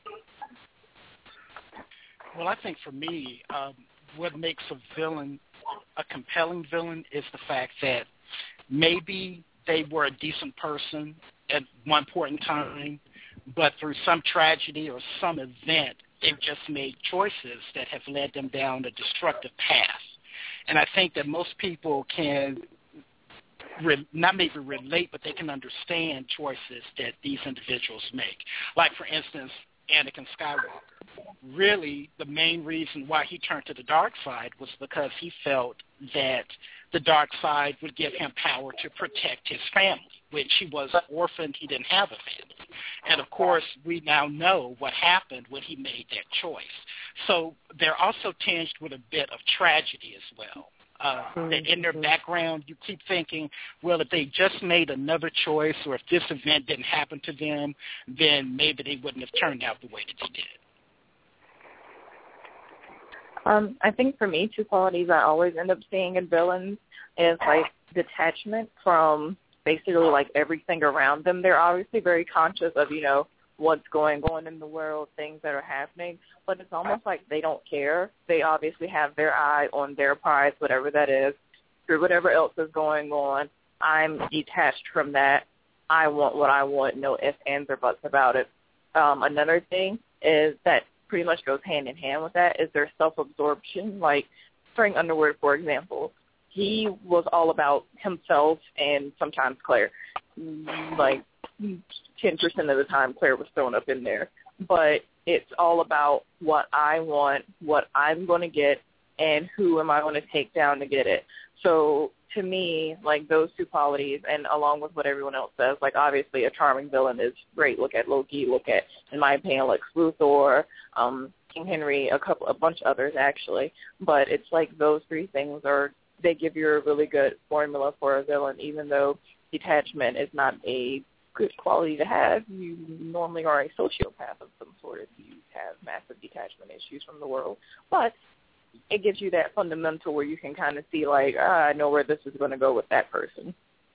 Well, I think for me, um, what makes a villain a compelling villain is the fact that maybe they were a decent person at one point in time, but through some tragedy or some event, they've just made choices that have led them down a destructive path. And I think that most people can re- not maybe relate, but they can understand choices that these individuals make. Like, for instance, Anakin Skywalker. Really, the main reason why he turned to the dark side was because he felt that the dark side would give him power to protect his family, which he was orphaned. He didn't have a family. And, of course, we now know what happened when he made that choice. So they're also tinged with a bit of tragedy as well. Uh, that in their background, you keep thinking, well, if they just made another choice or if this event didn't happen to them, then maybe they wouldn't have turned out the way that they did. Um, I think for me, two qualities I always end up seeing in villains is, like, detachment from basically, like, everything around them. They're obviously very conscious of, you know, what's going on in the world, things that are happening, but it's almost like they don't care. They obviously have their eye on their prize, whatever that is, through whatever else is going on. I'm detached from that. I want what I want, no ifs, ands, or buts about it. Um, another thing is that pretty much goes hand in hand with that is their self-absorption. Like Frank Underwood, for example, he was all about himself and sometimes Claire. Like ten percent of the time Claire was thrown up in there. But it's all about what I want, what I'm going to get, and who am I going to take down to get it. So to me, like those two qualities, and along with what everyone else says, like obviously a charming villain is great. Look at Loki, look at, in my opinion, Lex Luthor, um, King Henry, a couple, a bunch of others actually. But it's like those three things are, they give you a really good formula for a villain, even though detachment is not a good quality to have. You normally are a sociopath of some sort if you have massive detachment issues from the world. But it gives you that fundamental where you can kind of see, like, ah, I know where this is going to go with that person.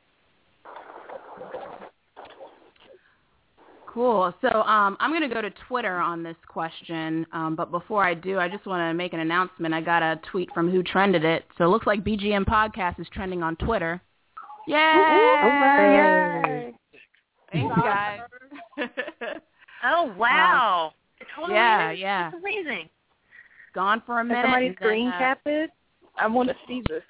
Cool. So um, I'm going to go to Twitter on this question, um, but before I do, I just want to make an announcement. I got a tweet from Who Trended It. So it looks like B G M Podcast is trending on Twitter. Yay! Yay! Thanks, guys. Oh, wow. Um, It totally yeah, is. yeah. It's amazing. gone for a minute. Can somebody and screen then, uh, cap it? I want to see this.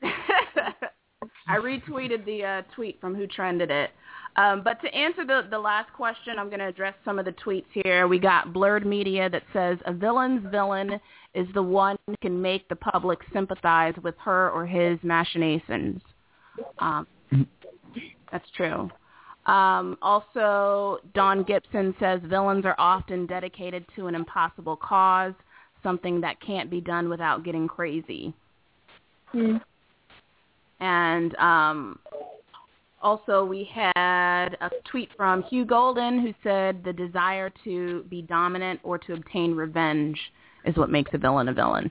I retweeted the uh, tweet from who trended it. Um, but to answer the, the last question, I'm going to address some of the tweets here. We got Blurred Media that says, a villain's villain is the one who can make the public sympathize with her or his machinations. Um, that's true. Um, also, Don Gibson says, villains are often dedicated to an impossible cause, something that can't be done without getting crazy. Hmm. And um, also we had a tweet from Hugh Golden who said the desire to be dominant or to obtain revenge is what makes a villain a villain.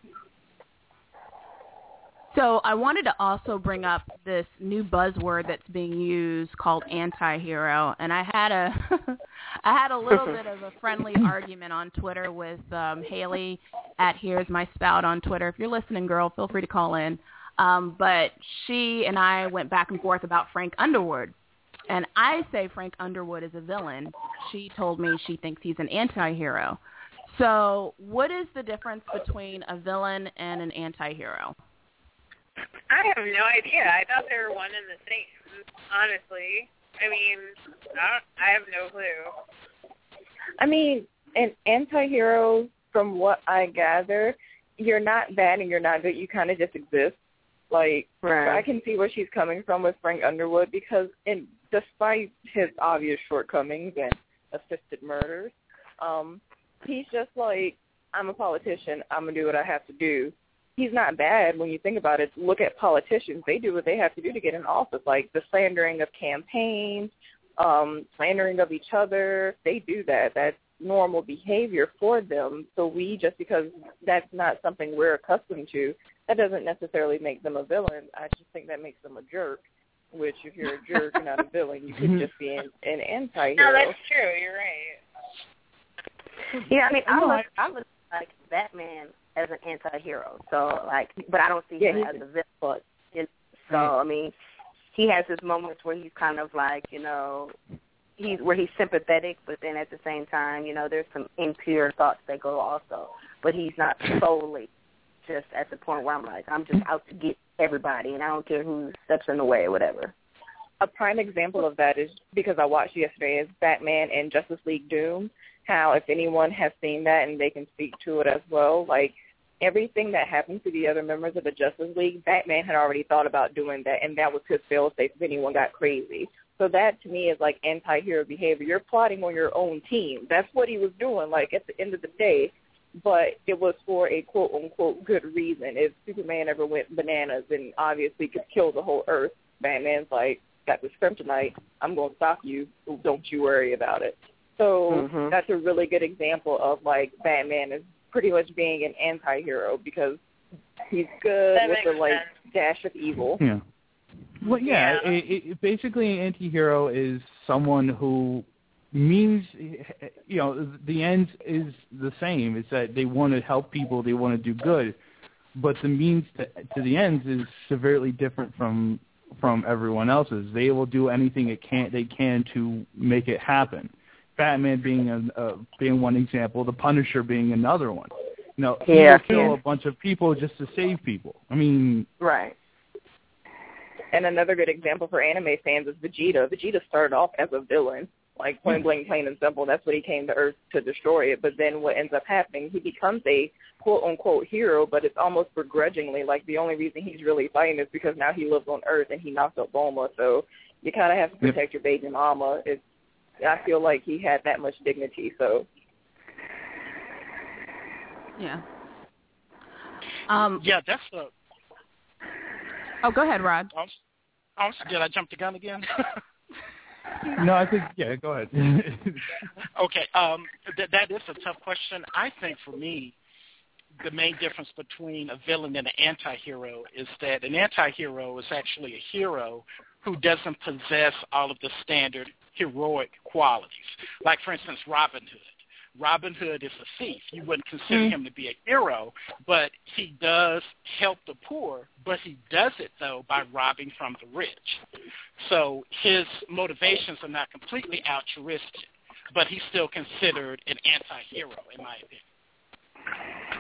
So I wanted to also bring up this new buzzword that's being used called anti-hero, and I had a I had a little bit of a friendly argument on Twitter with um, Haley at Here's My Spout on Twitter. If you're listening, girl, feel free to call in. Um, but she and I went back and forth about Frank Underwood, and I say Frank Underwood is a villain. She told me she thinks he's an anti-hero. So what is the difference between a villain and an anti-hero? I have no idea. I thought they were one and the same, honestly. I mean, I, don't, I have no clue. I mean, an anti-hero, from what I gather, you're not bad and you're not good. You kind of just exist. Like, right. I can see where she's coming from with Frank Underwood because in, despite his obvious shortcomings and assisted murders, um, he's just like, I'm a politician. I'm going to do what I have to do. He's not bad when you think about it. Look at politicians. They do what they have to do to get in office, like the slandering of campaigns, um, slandering of each other. They do that. That's normal behavior for them. So we, just because that's not something we're accustomed to, that doesn't necessarily make them a villain. I just think that makes them a jerk, which if you're a jerk, you're not a villain. You could just be an, an anti-hero. No, that's true. You're right. Yeah, I mean, I look, I look like Batman as an anti-hero. So, like, but I don't see yeah, him as a villain. But it, so, I mean, he has his moments where he's kind of like, you know, he's where he's sympathetic, but then at the same time, you know, there's some impure thoughts that go also. But he's not solely just at the point where I'm like, I'm just out to get everybody, and I don't care who steps in the way or whatever. A prime example of that is, because I watched yesterday, is Batman and Justice League Doom. How, if anyone has seen that and they can speak to it as well, like, everything that happened to the other members of the Justice League, Batman had already thought about doing that, and that was his fail-safe if anyone got crazy. So that, to me, is like anti-hero behavior. You're plotting on your own team. That's what he was doing, like, at the end of the day, but it was for a quote-unquote good reason. If Superman ever went bananas and obviously could kill the whole Earth, Batman's like, got this kryptonite, I'm going to stop you, don't you worry about it. So mm-hmm. that's a really good example of, like, Batman is pretty much being an anti-hero because he's good that with a, like, sense. dash of evil. Yeah. Well, yeah, yeah. It, it, basically an anti-hero is someone who means, you know, the end is the same. It's that they want to help people, they want to do good, but the means to, to the ends is severely different from from everyone else's. They will do anything it can they can to make it happen. Batman being a, uh, being one example, the Punisher being another one. You know, he yeah. will kill yeah. a bunch of people just to save people. I mean, right. And another good example for anime fans is Vegeta. Vegeta started off as a villain, like plain blank, plain and simple. That's what he came to Earth to destroy it. But then what ends up happening, he becomes a quote-unquote hero, but it's almost begrudgingly. Like, the only reason he's really fighting is because now he lives on Earth and he knocked up Bulma. So you kind of have to protect yep. your baby mama. It's I feel like he had that much dignity, so. Yeah. Um, yeah, that's a... Oh, go ahead, Rod. I was, I was, did I jump the gun again? No, I think, yeah, go ahead. Okay, um, th- that is a tough question. I think for me, the main difference between a villain and an anti-hero is that an anti-hero is actually a hero who doesn't possess all of the standard heroic qualities. Like, for instance, Robin Hood. Robin Hood is a thief. You wouldn't consider mm-hmm. him to be a hero, but he does help the poor, but he does it, though, by robbing from the rich. So his motivations are not completely altruistic, but he's still considered an anti-hero, in my opinion.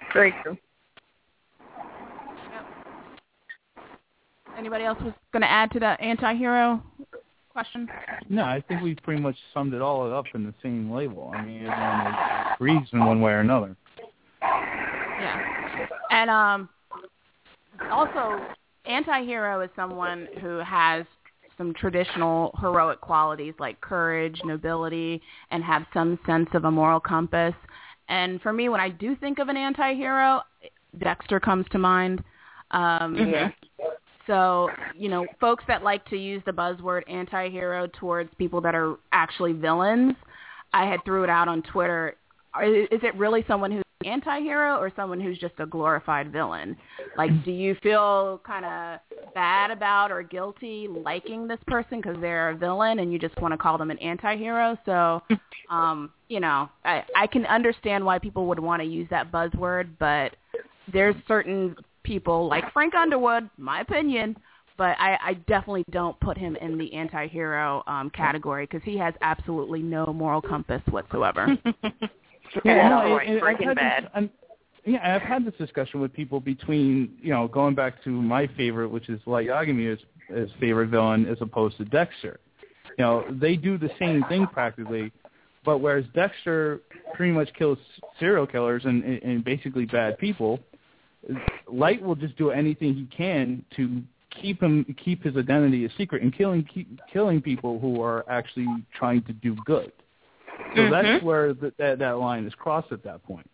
Very true. Yep. Anybody else was going to add to the anti-hero question? No, I think we pretty much summed it all up in the same label. I mean, everyone agrees in one way or another. Yeah. And um, also, anti-hero is someone who has some traditional heroic qualities like courage, nobility, and have some sense of a moral compass. And for me, when I do think of an anti-hero, Dexter comes to mind. Um, mm-hmm. So, you know, folks that like to use the buzzword anti-hero towards people that are actually villains, I had threw it out on Twitter. Is it really someone who's an anti-hero or someone who's just a glorified villain? Like, do you feel kind of bad about or guilty liking this person because they're a villain and you just want to call them an anti-hero? So, um, you know, I, I can understand why people would want to use that buzzword, but there's certain people like Frank Underwood, my opinion, but I, I definitely don't put him in the anti-hero um, category because he has absolutely no moral compass whatsoever. Yeah, no, right. and, Breaking and Bad. This, and, yeah, I've had this discussion with people between, you know, going back to my favorite, which is Light Yagami's his favorite villain, as opposed to Dexter. You know, they do the same thing practically, but whereas Dexter pretty much kills serial killers and, and basically bad people, Light will just do anything he can to keep him keep his identity a secret and killing keep, killing people who are actually trying to do good. So mm-hmm. that's where the, that that line is crossed at that point.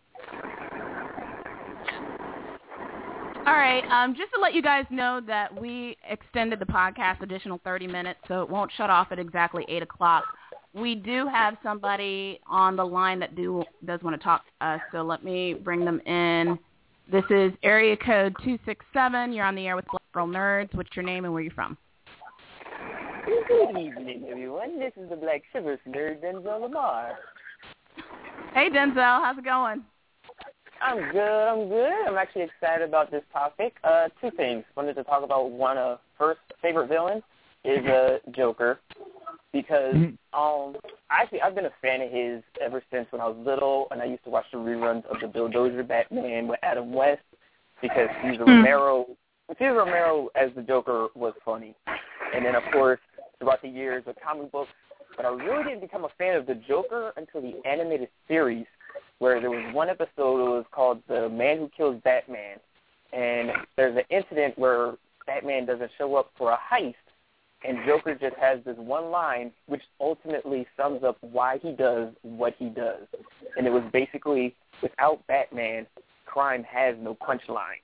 All right, um, just to let you guys know that we extended the podcast additional thirty minutes, so it won't shut off at exactly eight o'clock. We do have somebody on the line that do does want to talk to us, so let me bring them in. This is area code two six seven. You're on the air with Black Girl Nerds. What's your name and where you're from? Good evening, everyone. This is the Black Shivers nerd, Denzel Lamar. Hey, Denzel. How's it going? I'm good. I'm good. I'm actually excited about this topic. Uh, two things. Wanted to talk about one. Uh, first, favorite villain is uh, Joker because um, actually I've been a fan of his ever since when I was little, and I used to watch the reruns of the Bill Dozier Batman with Adam West because Cesar Romero, Cesar Romero as the Joker was funny, and then of course throughout the years of comic books. But I really didn't become a fan of the Joker until the animated series, where there was one episode that was called The Man Who Kills Batman, and there's an incident where Batman doesn't show up for a heist, and Joker just has this one line which ultimately sums up why he does what he does. And it was basically, without Batman, crime has no punchline.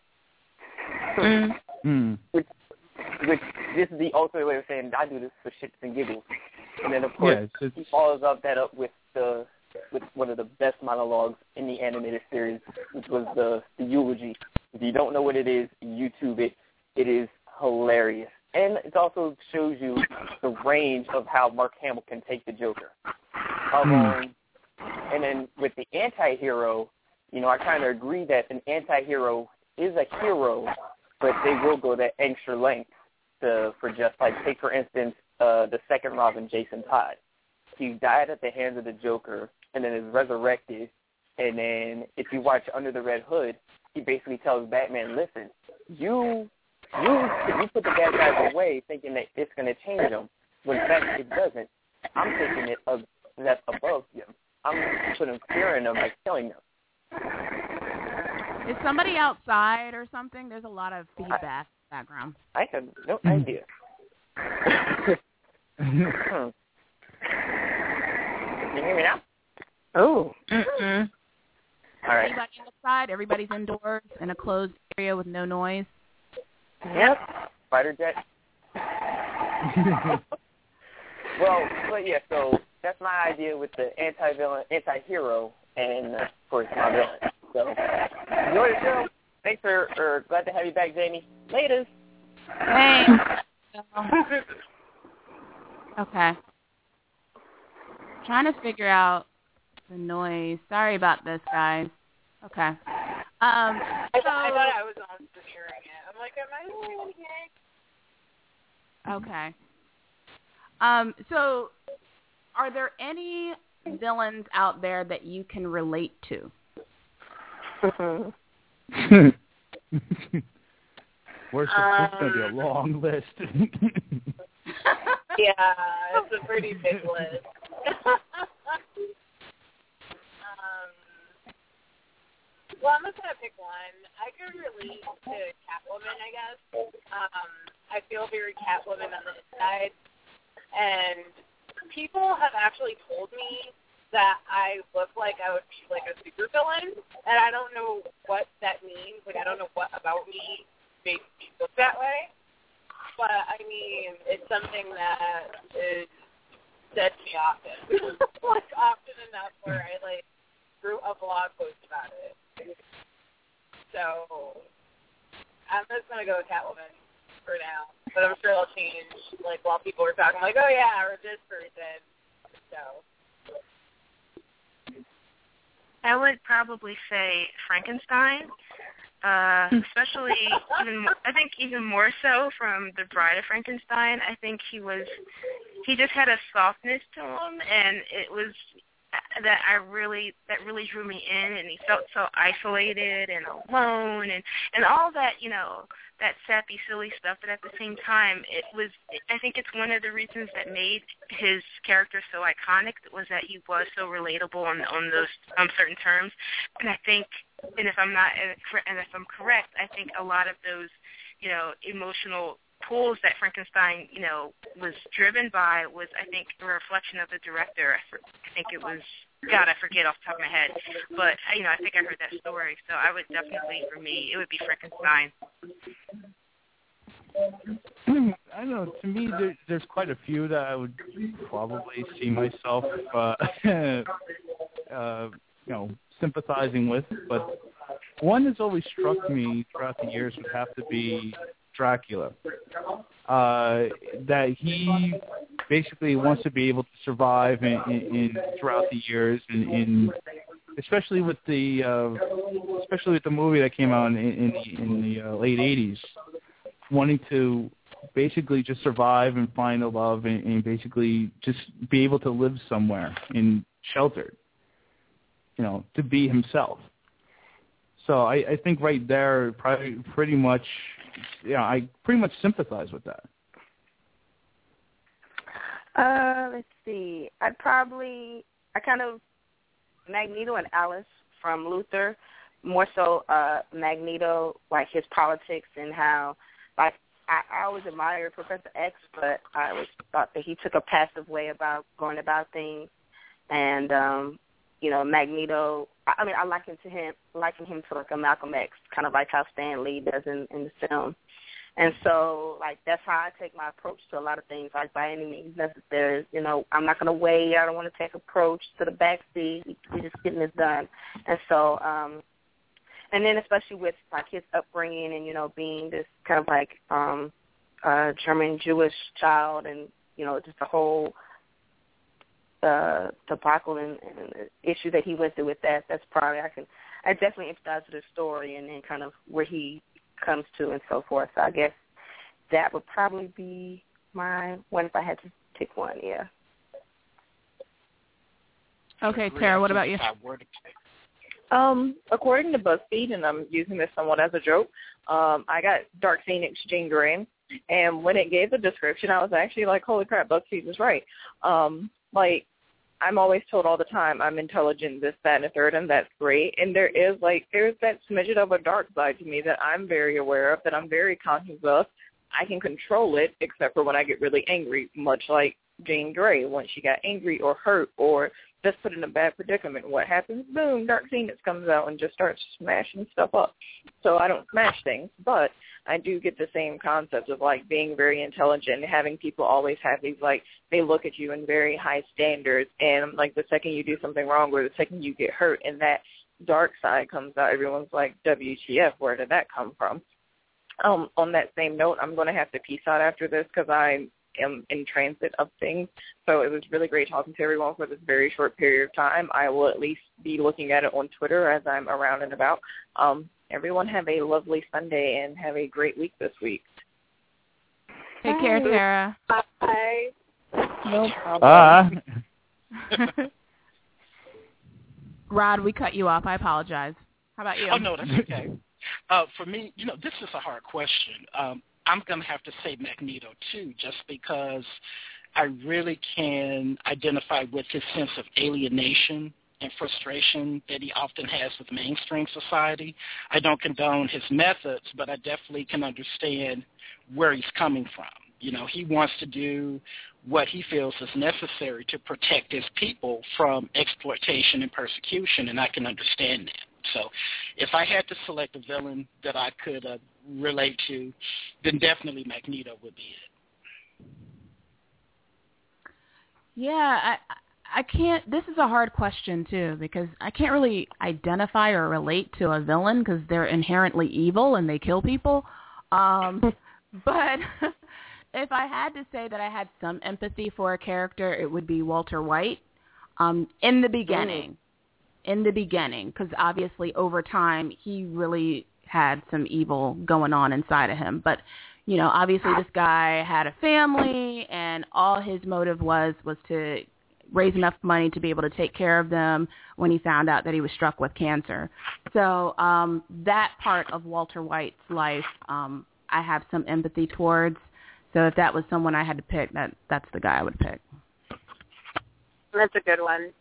Mm. Which, which this is the ultimate way of saying I do this for shits and giggles. And then, of course, yeah, it's, it's... he follows up that up with the with one of the best monologues in the animated series, which was the, the eulogy. If you don't know what it is, YouTube it. It is hilarious. And it also shows you the range of how Mark Hamill can take the Joker. Um, mm. And then with the anti-hero, you know, I kind of agree that an anti-hero is a hero, but they will go that extra length to, for just, like, take, for instance, uh, the second Robin, Jason Todd. He died at the hands of the Joker and then is resurrected. And then if you watch Under the Red Hood, he basically tells Batman, listen, you you, you put the bad guys away thinking that it's going to change them. When in fact it doesn't. I'm taking it of, that's above them. I'm putting fear in them by killing them. Is somebody outside or something? There's a lot of feedback I, background. I have no idea. Can you hear me now? Oh. Mm-mm. All right. Everybody outside? Everybody's indoors in a closed area with no noise? Yep. Fighter jet. Well, but yeah, so that's my idea with the anti-villain, anti-hero, and uh, of course my villain. So enjoy the show. Thanks for, for glad to have you back, Jamie. Laters. Thanks. Okay. Trying to figure out the noise. Sorry about this, guys. Okay. Um, I, so, I thought I was on for hearing it. I'm like, am I hearing it? Okay. Um, so, are there any villains out there that you can relate to? Worship, Um, this is going to be a long list. Yeah, it's a pretty big list. um, well, I'm just going to pick one. I could relate to Catwoman, I guess. Um, I feel very Catwoman on the inside. And people have actually told me that I look like I would be like a supervillain, and I don't know what that means. Like, I don't know what about me makes me look that way. But, I mean, it's something that is said to me often. like, often enough where I, like, wrote a blog post about it. So, I'm just going to go with Catwoman for now. But I'm sure it'll change, like, while people are talking, like, oh, yeah, or this person. So. I would probably say Frankenstein. Uh, especially even I think even more so from The Bride of Frankenstein. I think he was he just had a softness to him, and it was that I really that really drew me in, and he felt so isolated and alone, and and all that, you know, that sappy, silly stuff. But at the same time, it was I think it's one of the reasons that made his character so iconic was that he was so relatable on on those um, certain terms, and I think. And if I'm not, and if I'm correct, I think a lot of those, you know, emotional pulls that Frankenstein, you know, was driven by was, I think, a reflection of the director. I think it was, God, I forget off the top of my head, but you know, I think I heard that story. So I would definitely, for me, it would be Frankenstein. I don't know. To me, there, there's quite a few that I would probably see myself, uh, uh, you know. sympathizing with, but one that's always struck me throughout the years would have to be Dracula. Uh, that he basically wants to be able to survive in, in, in throughout the years, and in, especially with the uh, especially with the movie that came out in, in the, in the uh, late eighties, wanting to basically just survive and find a love, and, and basically just be able to live somewhere and sheltered. You know, to be himself. So I, I think right there, probably pretty much, yeah, you know, I pretty much sympathize with that. Uh, let's see. I'd probably, I kind of, Magneto and Alice from Luther, more so uh, Magneto, like his politics and how, like, I, I always admired Professor X, but I always thought that he took a passive way about going about things. And, um, you know, Magneto, I mean, I liken to him, liken him to like a Malcolm X, kind of like how Stan Lee does in, in the film. And so, like, that's how I take my approach to a lot of things, like, by any means necessary. You know, I'm not going to wait. I don't want to take approach to the back seat. We're just getting this done. And so, um, and then especially with, like, his upbringing and, you know, being this kind of, like, um, uh, German Jewish child and, you know, just the whole uh, debacle and, and the issue that he went through with that, that's probably, I can, I definitely empathize with the story and then kind of where he comes to and so forth. So I guess that would probably be my one if I had to pick one, yeah. Okay, Tara, what about you? Um, according to BuzzFeed, and I'm using this somewhat as a joke, um, I got Dark Phoenix Jean Grey, and when it gave the description, I was actually like, holy crap, BuzzFeed was right. Um, like, I'm always told all the time I'm intelligent, this, that, and a third, and that's great. And there is, like, there's that smidget of a dark side to me that I'm very aware of, that I'm very conscious of. I can control it, except for when I get really angry, much like Jean Grey, when she got angry or hurt or just put in a bad predicament. What happens? Boom, Dark Phoenix comes out and just starts smashing stuff up. So I don't smash things, but I do get the same concept of, like, being very intelligent and having people always have these, like, they look at you in very high standards, and, like, the second you do something wrong or the second you get hurt and that dark side comes out, everyone's like, W T F, where did that come from? Um, on that same note, I'm going to have to peace out after this because I am in transit of things. So it was really great talking to everyone for this very short period of time. I will at least be looking at it on Twitter as I'm around and about. Um, everyone have a lovely Sunday and have a great week this week. Take care, Tara. Bye. No problem. Uh. Rod, we cut you off. I apologize. How about you? Oh, no, that's okay. Uh, for me, you know, this is a hard question. Um, I'm going to have to say Magneto, too, just because I really can identify with his sense of alienation and frustration that he often has with mainstream society. I don't condone his methods, but I definitely can understand where he's coming from. You know, he wants to do what he feels is necessary to protect his people from exploitation and persecution, and I can understand that. So if I had to select a villain that I could uh, relate to, then definitely Magneto would be it. Yeah, I I can't, this is a hard question too, because I can't really identify or relate to a villain because they're inherently evil and they kill people. Um, but if I had to say that I had some empathy for a character, it would be Walter White um, in the beginning. Mm. In the beginning, because obviously over time he really had some evil going on inside of him. But, you know, obviously this guy had a family and all his motive was was to raise enough money to be able to take care of them when he found out that he was struck with cancer. So um, that part of Walter White's life um, I have some empathy towards. So if that was someone I had to pick, that that's the guy I would pick. That's a good one.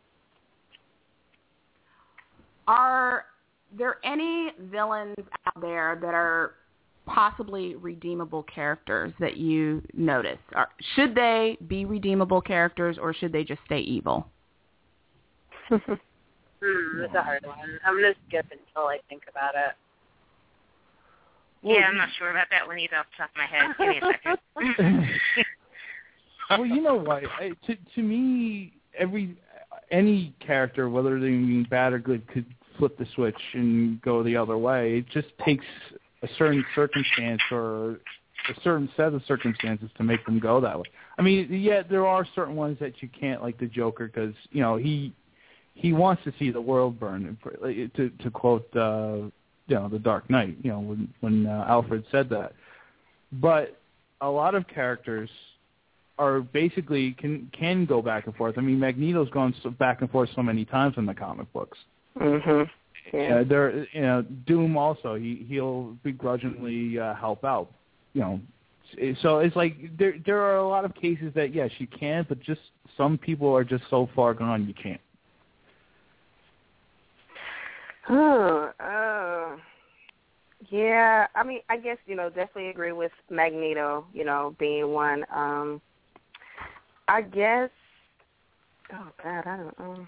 Are there any villains out there that are possibly redeemable characters that you notice? Are, should they be redeemable characters or should they just stay evil? hmm, that's a hard one. I'm going to skip until I think about it. Yeah, I'm not sure about that one either off the top of my head. Give me a second. Well, you know what? I, to to me, every any character, whether they mean bad or good, could flip the switch and go the other way. It just takes a certain circumstance or a certain set of circumstances to make them go that way. I mean, yeah, there are certain ones that you can't, like the Joker, because you know he he wants to see the world burn. To to quote, uh, you know, The Dark Knight. You know, when when uh, Alfred said that. But a lot of characters are basically can can go back and forth. I mean, Magneto's gone so back and forth so many times in the comic books. Mhm. Yeah. Uh, there, you know, Doom also he he'll begrudgingly uh, help out. You know, so it's like there there are a lot of cases that yes you can, but just some people are just so far gone you can't. Oh, uh, yeah. I mean, I guess you know definitely agree with Magneto. You know, being one. Um, I guess. Oh God, I don't know.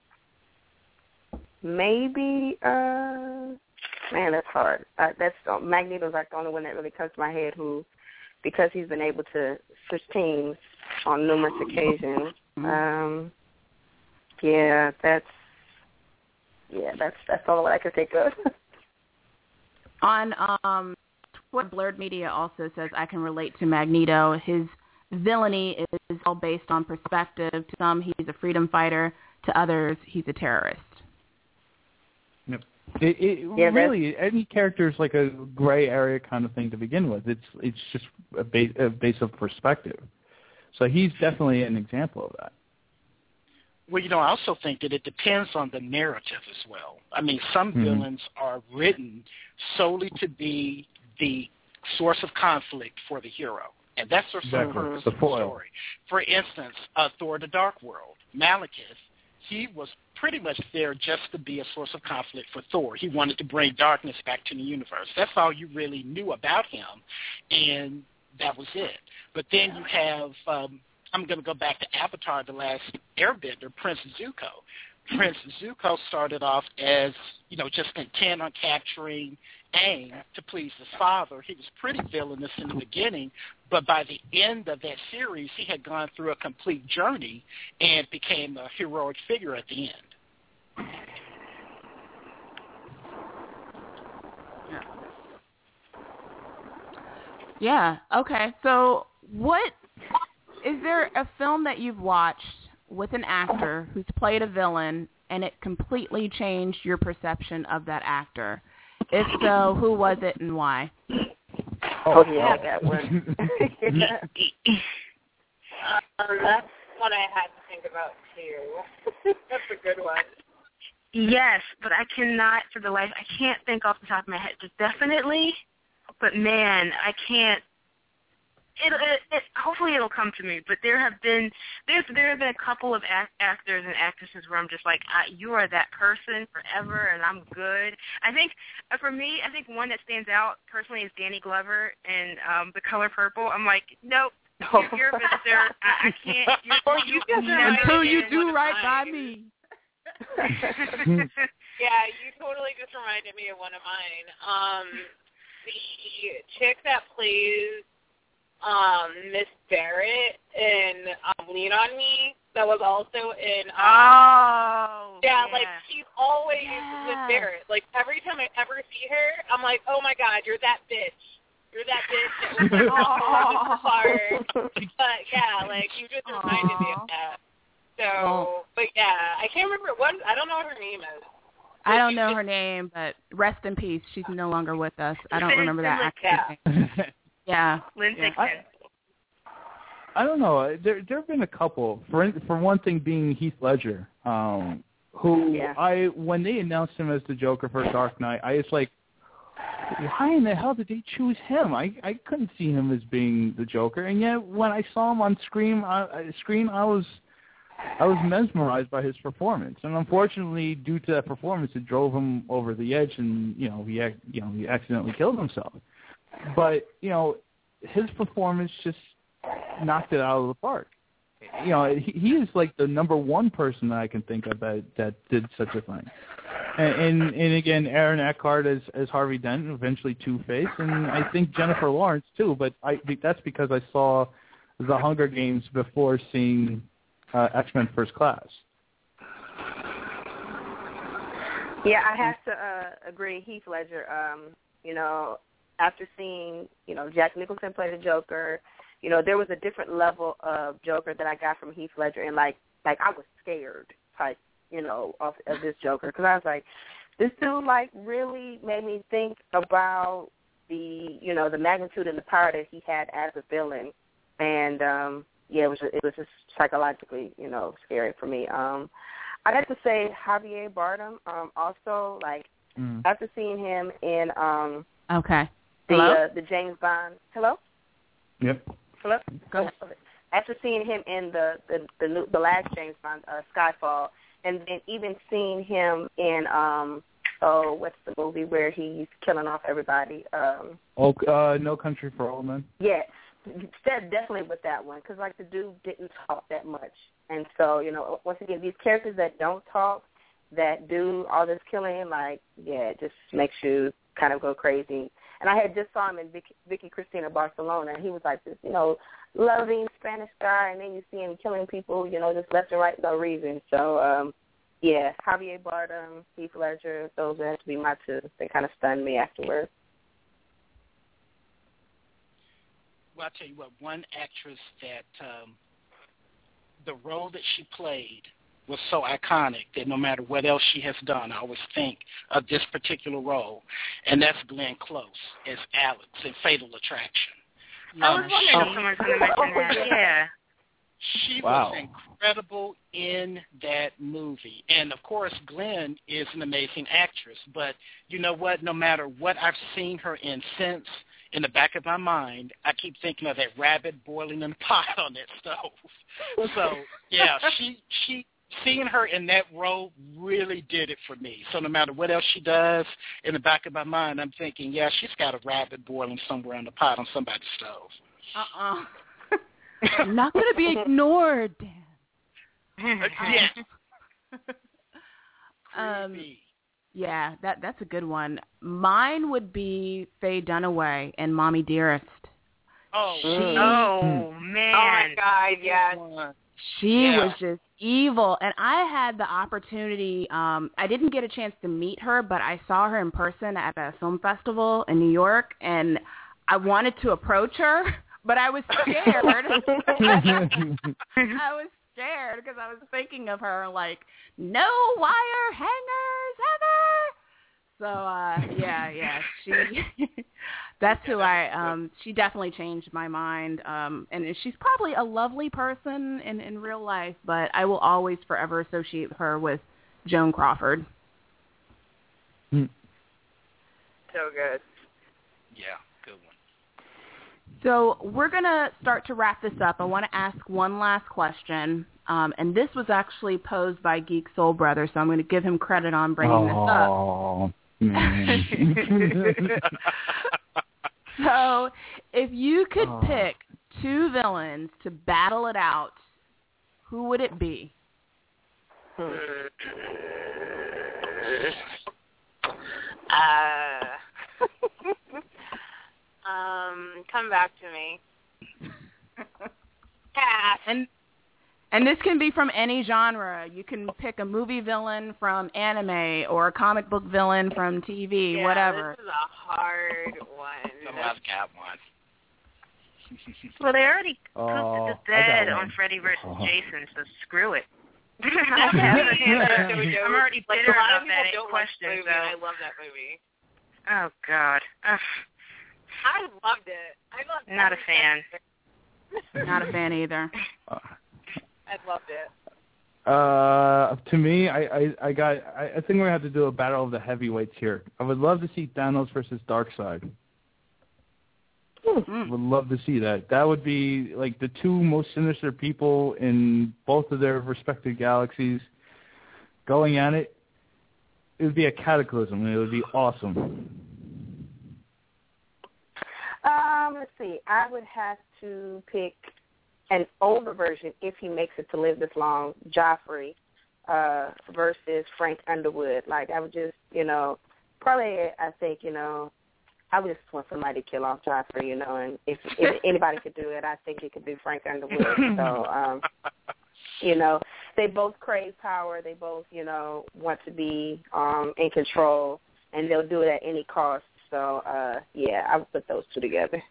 Maybe. Uh, man, that's hard. Uh, that's uh, Magneto's like the only one that really comes to my head. Who, because he's been able to switch teams on numerous occasions. Um, yeah, that's. Yeah, that's that's all I can think of. On um, what Blurred Media also says, I can relate to Magneto. His villainy is all based on perspective. To some, he's a freedom fighter. To others, he's a terrorist. Yep. It, it yeah, really any character is like a gray area kind of thing to begin with. It's it's just a base, a base of perspective. So he's definitely an example of that. Well, you know, I also think that it depends on the narrative as well. I mean, some mm-hmm. villains are written solely to be the source of conflict for the hero, and that's their exactly. the story. For instance, uh, Thor: The Dark World, Malekith, he was pretty much there just to be a source of conflict for Thor. He wanted to bring darkness back to the universe. That's all you really knew about him, and that was it. But then you have... Um, I'm going to go back to Avatar: The Last Airbender, Prince Zuko. Prince Zuko started off as, you know, just intent on capturing Aang to please his father. He was pretty villainous in the beginning, but by the end of that series, he had gone through a complete journey and became a heroic figure at the end. Yeah, okay. So what... Is there a film that you've watched with an actor who's played a villain and it completely changed your perception of that actor? If so, who was it and why? Oh, yeah, that one. yeah. um, that's one I had to think about, too. That's a good one. Yes, but I cannot for the life. I can't think off the top of my head. Just definitely, but man, I can't. It, it, it hopefully it'll come to me. But there have been there's there have been a couple of act, actors and actresses where I'm just like, I, you are that person forever, and I'm good. I think uh, for me, I think one that stands out personally is Danny Glover in um, The Color Purple. I'm like, nope. You're, you're Mister I, I can't. You're, or you just until you do right by me. Yeah, you totally just reminded me of one of mine. Um, the chick that plays um, Miss Barrett in um, Lean on Me, that was also in. Um, oh. Yeah, yeah. like she's always yes. Miss Barrett. Like every time I ever see her, I'm like, oh my God, you're that bitch. You're that bitch that was like the part. But yeah, like you just reminded Aww. me of that. So, well, but yeah, I can't remember what, I don't know what her name is. I don't know her name, but rest in peace. She's no longer with us. I don't remember that actress name. Yeah. Lynn yeah. Dixon. I, I don't know. There there have been a couple. For for one thing, being Heath Ledger, um, who yeah. I when they announced him as the Joker for Dark Knight, I was like, why in the hell did they choose him? I I couldn't see him as being the Joker, and yet when I saw him on screen, I, screen I was. I was mesmerized by his performance, and unfortunately, due to that performance, it drove him over the edge, and you know he you know he accidentally killed himself. But you know, his performance just knocked it out of the park. You know, he, he is like the number one person that I can think of that that did such a thing. And and, and again, Aaron Eckhart as as Harvey Dent, eventually Two-Face, and I think Jennifer Lawrence too. But I that's because I saw The Hunger Games before seeing Uh, X-Men First Class. Yeah, I have to uh, agree. Heath Ledger, um, you know, after seeing, you know, Jack Nicholson play the Joker, you know, there was a different level of Joker that I got from Heath Ledger, and like, like I was scared, type, you know, of, of this Joker, because I was like, this dude, like, really made me think about the, you know, the magnitude and the power that he had as a villain, and um, yeah, it was it was just psychologically, you know, scary for me. Um, I'd have to say Javier Bardem. Um, also, like mm. after seeing him in um, okay, the hello, uh, the James Bond. Hello. Yep. Hello. Go ahead. After seeing him in the the the, new, the last James Bond, uh, Skyfall, and then even seeing him in um, oh, what's the movie where he's killing off everybody? Um, oh, uh, No Country for Old Men. Yeah. Definitely with that one, because like the dude didn't talk that much, and so you know, once again, these characters that don't talk, that do all this killing, like yeah, it just makes you kind of go crazy. And I had just saw him in Vicky, Vicky Cristina Barcelona, and he was like this, you know, loving Spanish guy, and then you see him killing people, you know, just left and right, no reason. So um, yeah, Javier Bardem, Heath Ledger, those have to be my two. They kind of stunned me afterwards. Well, I'll tell you what, one actress that um, the role that she played was so iconic that no matter what else she has done, I always think of this particular role, and that's Glenn Close as Alex in Fatal Attraction. I was wondering um, if someone was going to mention that. Yeah. She wow. was incredible in that movie. And, of course, Glenn is an amazing actress. But you know what? No matter what I've seen her in since, in the back of my mind, I keep thinking of that rabbit boiling in the pot on that stove. So, yeah, she she seeing her in that role really did it for me. So no matter what else she does, in the back of my mind, I'm thinking, yeah, she's got a rabbit boiling somewhere in the pot on somebody's stove. Uh-uh. Not going to be ignored, Dan. Yeah. um, yeah, that that's a good one. Mine would be Faye Dunaway and Mommy Dearest. Oh, she, oh man. Oh, my God, yes. She yeah. was just evil. And I had the opportunity, um, I didn't get a chance to meet her, but I saw her in person at a film festival in New York, and I wanted to approach her, but I was scared. I was scared because I was thinking of her like, no wire hangers ever. So, uh, yeah, yeah, she, that's who I, um, she definitely changed my mind. Um, and she's probably a lovely person in, in real life, but I will always forever associate her with Joan Crawford. So good. Yeah, good one. So we're going to start to wrap this up. I want to ask one last question, um, and this was actually posed by Geek Soul Brother, so I'm going to give him credit on bringing oh, this up. So if you could oh. pick two villains to battle it out, who would it be? Uh, um, come back to me. Pass. And and this can be from any genre. You can pick a movie villain from anime or a comic book villain from T V, yeah, whatever. This is a hard one. So I've got one. Well, they already put Oh, the I got dead one. on Freddy versus Oh. Jason, so screw it. I'm I'm already like, bitter a lot about of that people don't question, like the movie, so. and I love that movie. Oh, God. Ugh, I loved it. I loved not a every fan. second. Not a fan either. I loved it. Uh, to me, I, I, I got. I, I think we're gonna have to do a battle of the heavyweights here. I would love to see Thanos versus Darkseid. Mm. Would love to see that. That would be like the two most sinister people in both of their respective galaxies going at it. It would be a cataclysm, and it would be awesome. Um, let's see. I would have to pick an older version, if he makes it to live this long, Joffrey uh, versus Frank Underwood. Like, I would just, you know, probably, I think, you know, I would just want somebody to kill off Joffrey, you know, and if, if anybody could do it, I think it could be Frank Underwood. So, um, you know, they both crave power. They both, you know, want to be um, in control, and they'll do it at any cost. So, uh, yeah, I would put those two together.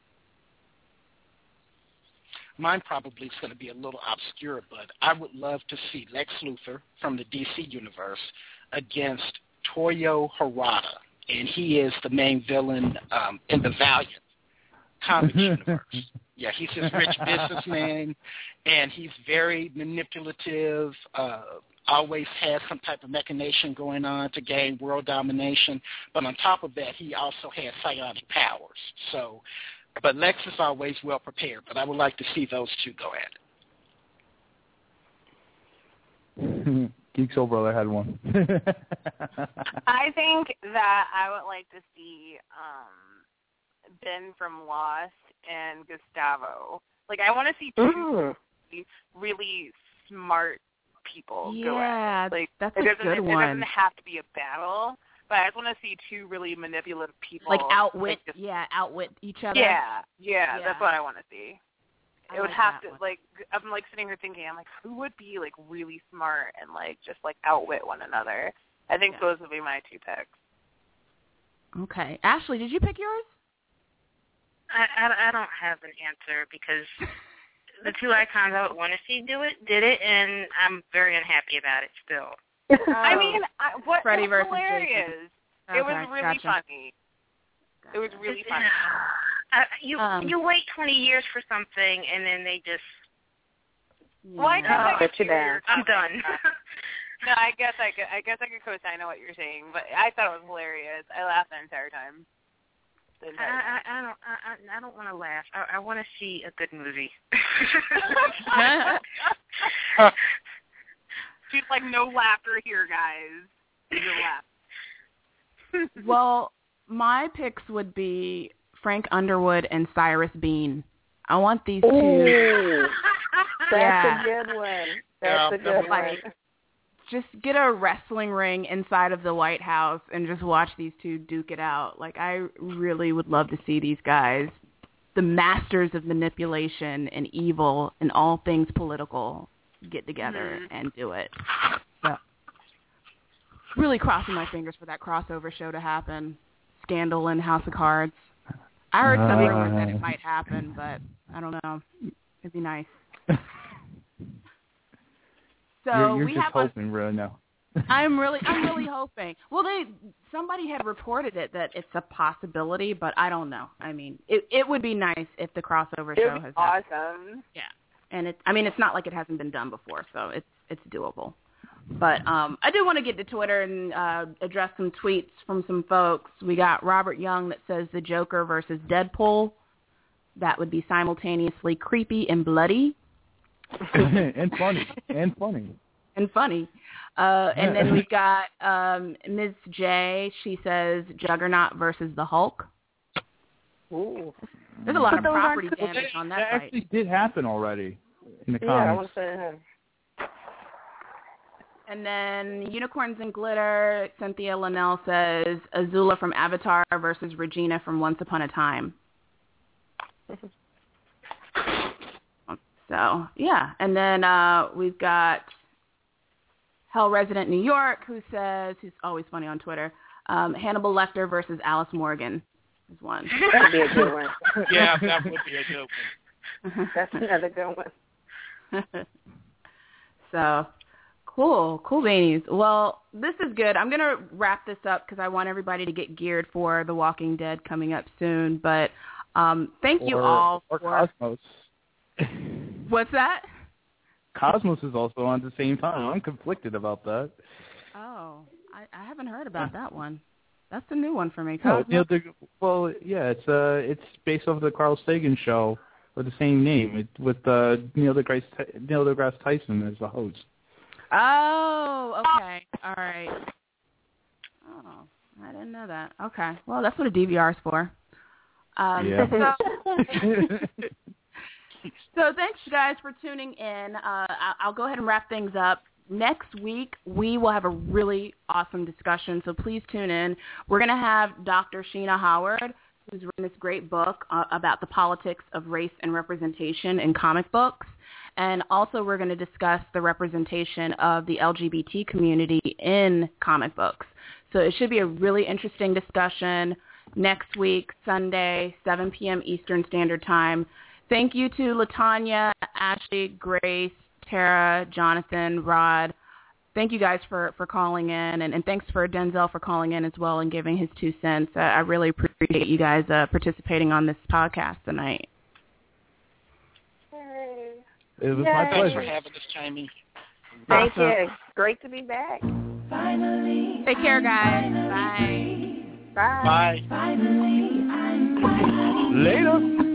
Mine probably is going to be a little obscure, but I would love to see Lex Luthor from the D C universe against Toyo Harada, and he is the main villain um, in the Valiant comics universe. Yeah, he's this rich businessman, and he's very manipulative, uh, always has some type of machination going on to gain world domination, but on top of that, he also has psionic powers. So, but Lex is always well prepared, but I would like to see those two go at it. Geek Soul Brother had one. I think that I would like to see um, Ben from Lost and Gustavo. Like, I want to see two Mm. really smart people go Yeah, at it. Like, that's it a doesn't, good it, one. It doesn't have to be a battle, but I just want to see two really manipulative people. Like outwit, like, just, yeah, outwit each other. yeah, yeah, Yeah. that's what I want to see. I It would like have that to, one. like, I'm, like, sitting here thinking, I'm like, who would be, like, really smart and, like, just, like, outwit one another? I think Yeah. those would be my two picks. Okay. Ashley, did you pick yours? I, I, I don't have an answer because the two icons I would want to see do it, did it, and I'm very unhappy about it still. I mean, I, what Freddie it was versus hilarious. Jason. It was Okay, really gotcha. funny. It was really funny. Uh, you Um, you wait twenty years for something, and then they just. Yeah. Well, I guess I Oh, could put you see what down. you're I'm talking done. about. No, I guess I could. I guess I could co-sign on what you're saying, but I thought it was hilarious. I laughed the entire time. The I, entire time. I, I don't I, I- I don't want to laugh. I, I want to see a good movie. She's like, no laughter here, guys. You're laugh. Well, my picks would be Frank Underwood and Cyrus Bean. I want these two. Ooh, that's Yeah. a good one. That's Yeah, a good like, one. Just get a wrestling ring inside of the White House and just watch these two duke it out. Like, I really would love to see these guys, the masters of manipulation and evil and all things political, get together Mhm. and do it. So, really crossing my fingers for that crossover show to happen. Scandal and House of Cards. I heard some Uh. rumors that it might happen, but I don't know. It'd be nice. So you're you're we just have a hoping right now. I'm really, I'm really hoping. Well, they, somebody had reported it that it's a possibility, but I don't know. I mean, it, it would be nice if the crossover It show would has be happened. awesome. Yeah, and it, I mean, it's not like it hasn't been done before, so it's, it's doable. But um, I do want to get to Twitter and uh, address some tweets from some folks. We got Robert Young that says the Joker versus Deadpool. That would be simultaneously creepy and bloody. and funny. And funny. And funny. Uh, and then we've got um, Miz J. She says Juggernaut versus the Hulk. Ooh. There's a lot But of those property aren't- damage on that That fight. actually did happen already in the Yeah, I comics. want to say that. And then Unicorns and Glitter, Cynthia Linnell says Azula from Avatar versus Regina from Once Upon a Time. So, yeah. And then uh, we've got Hell Resident New York, who says, who's always funny on Twitter, um, Hannibal Lecter versus Alice Morgan is one. That would be a good one. Yeah, that would be a good one. That's another good one. So, cool. Cool beanies. Well, this is good. I'm going to wrap this up because I want everybody to get geared for The Walking Dead coming up soon. But um, thank you Or- all or for... Cosmos. What's that? Cosmos is also on at the same time. I'm conflicted about that. Oh, I, I haven't heard about that one. That's a new one for me. No, Cosmos? Neil de, well, yeah, it's uh, it's based off of the Carl Sagan show with the same name, it, with uh, Neil deGrasse Neil deGrasse Tyson as the host. Oh, okay. All right. Oh, I didn't know that. Okay. Well, that's what a D V R is for. Um, Yeah. So, so thanks, you guys, for tuning in. Uh, I- I'll go ahead and wrap things up. Next week, we will have a really awesome discussion, so please tune in. We're going to have Doctor Sheena Howard, who's written this great book uh, about the politics of race and representation in comic books. And also we're going to discuss the representation of the L G B T community in comic books. So it should be a really interesting discussion next week, Sunday, seven p.m. Eastern Standard Time. Thank you to LaTanya, Ashley, Grace, Tara, Jonathan, Rod. Thank you guys for, for calling in, and, and thanks for Denzel for calling in as well and giving his two cents. Uh, I really appreciate you guys uh, participating on this podcast tonight. Hey. It was Yay. my Thanks pleasure. for having us, Jamie. Thank Awesome. you. Great to be back. Finally, Take care, guys. Bye. Bye. Bye. finally, I'm finally Later.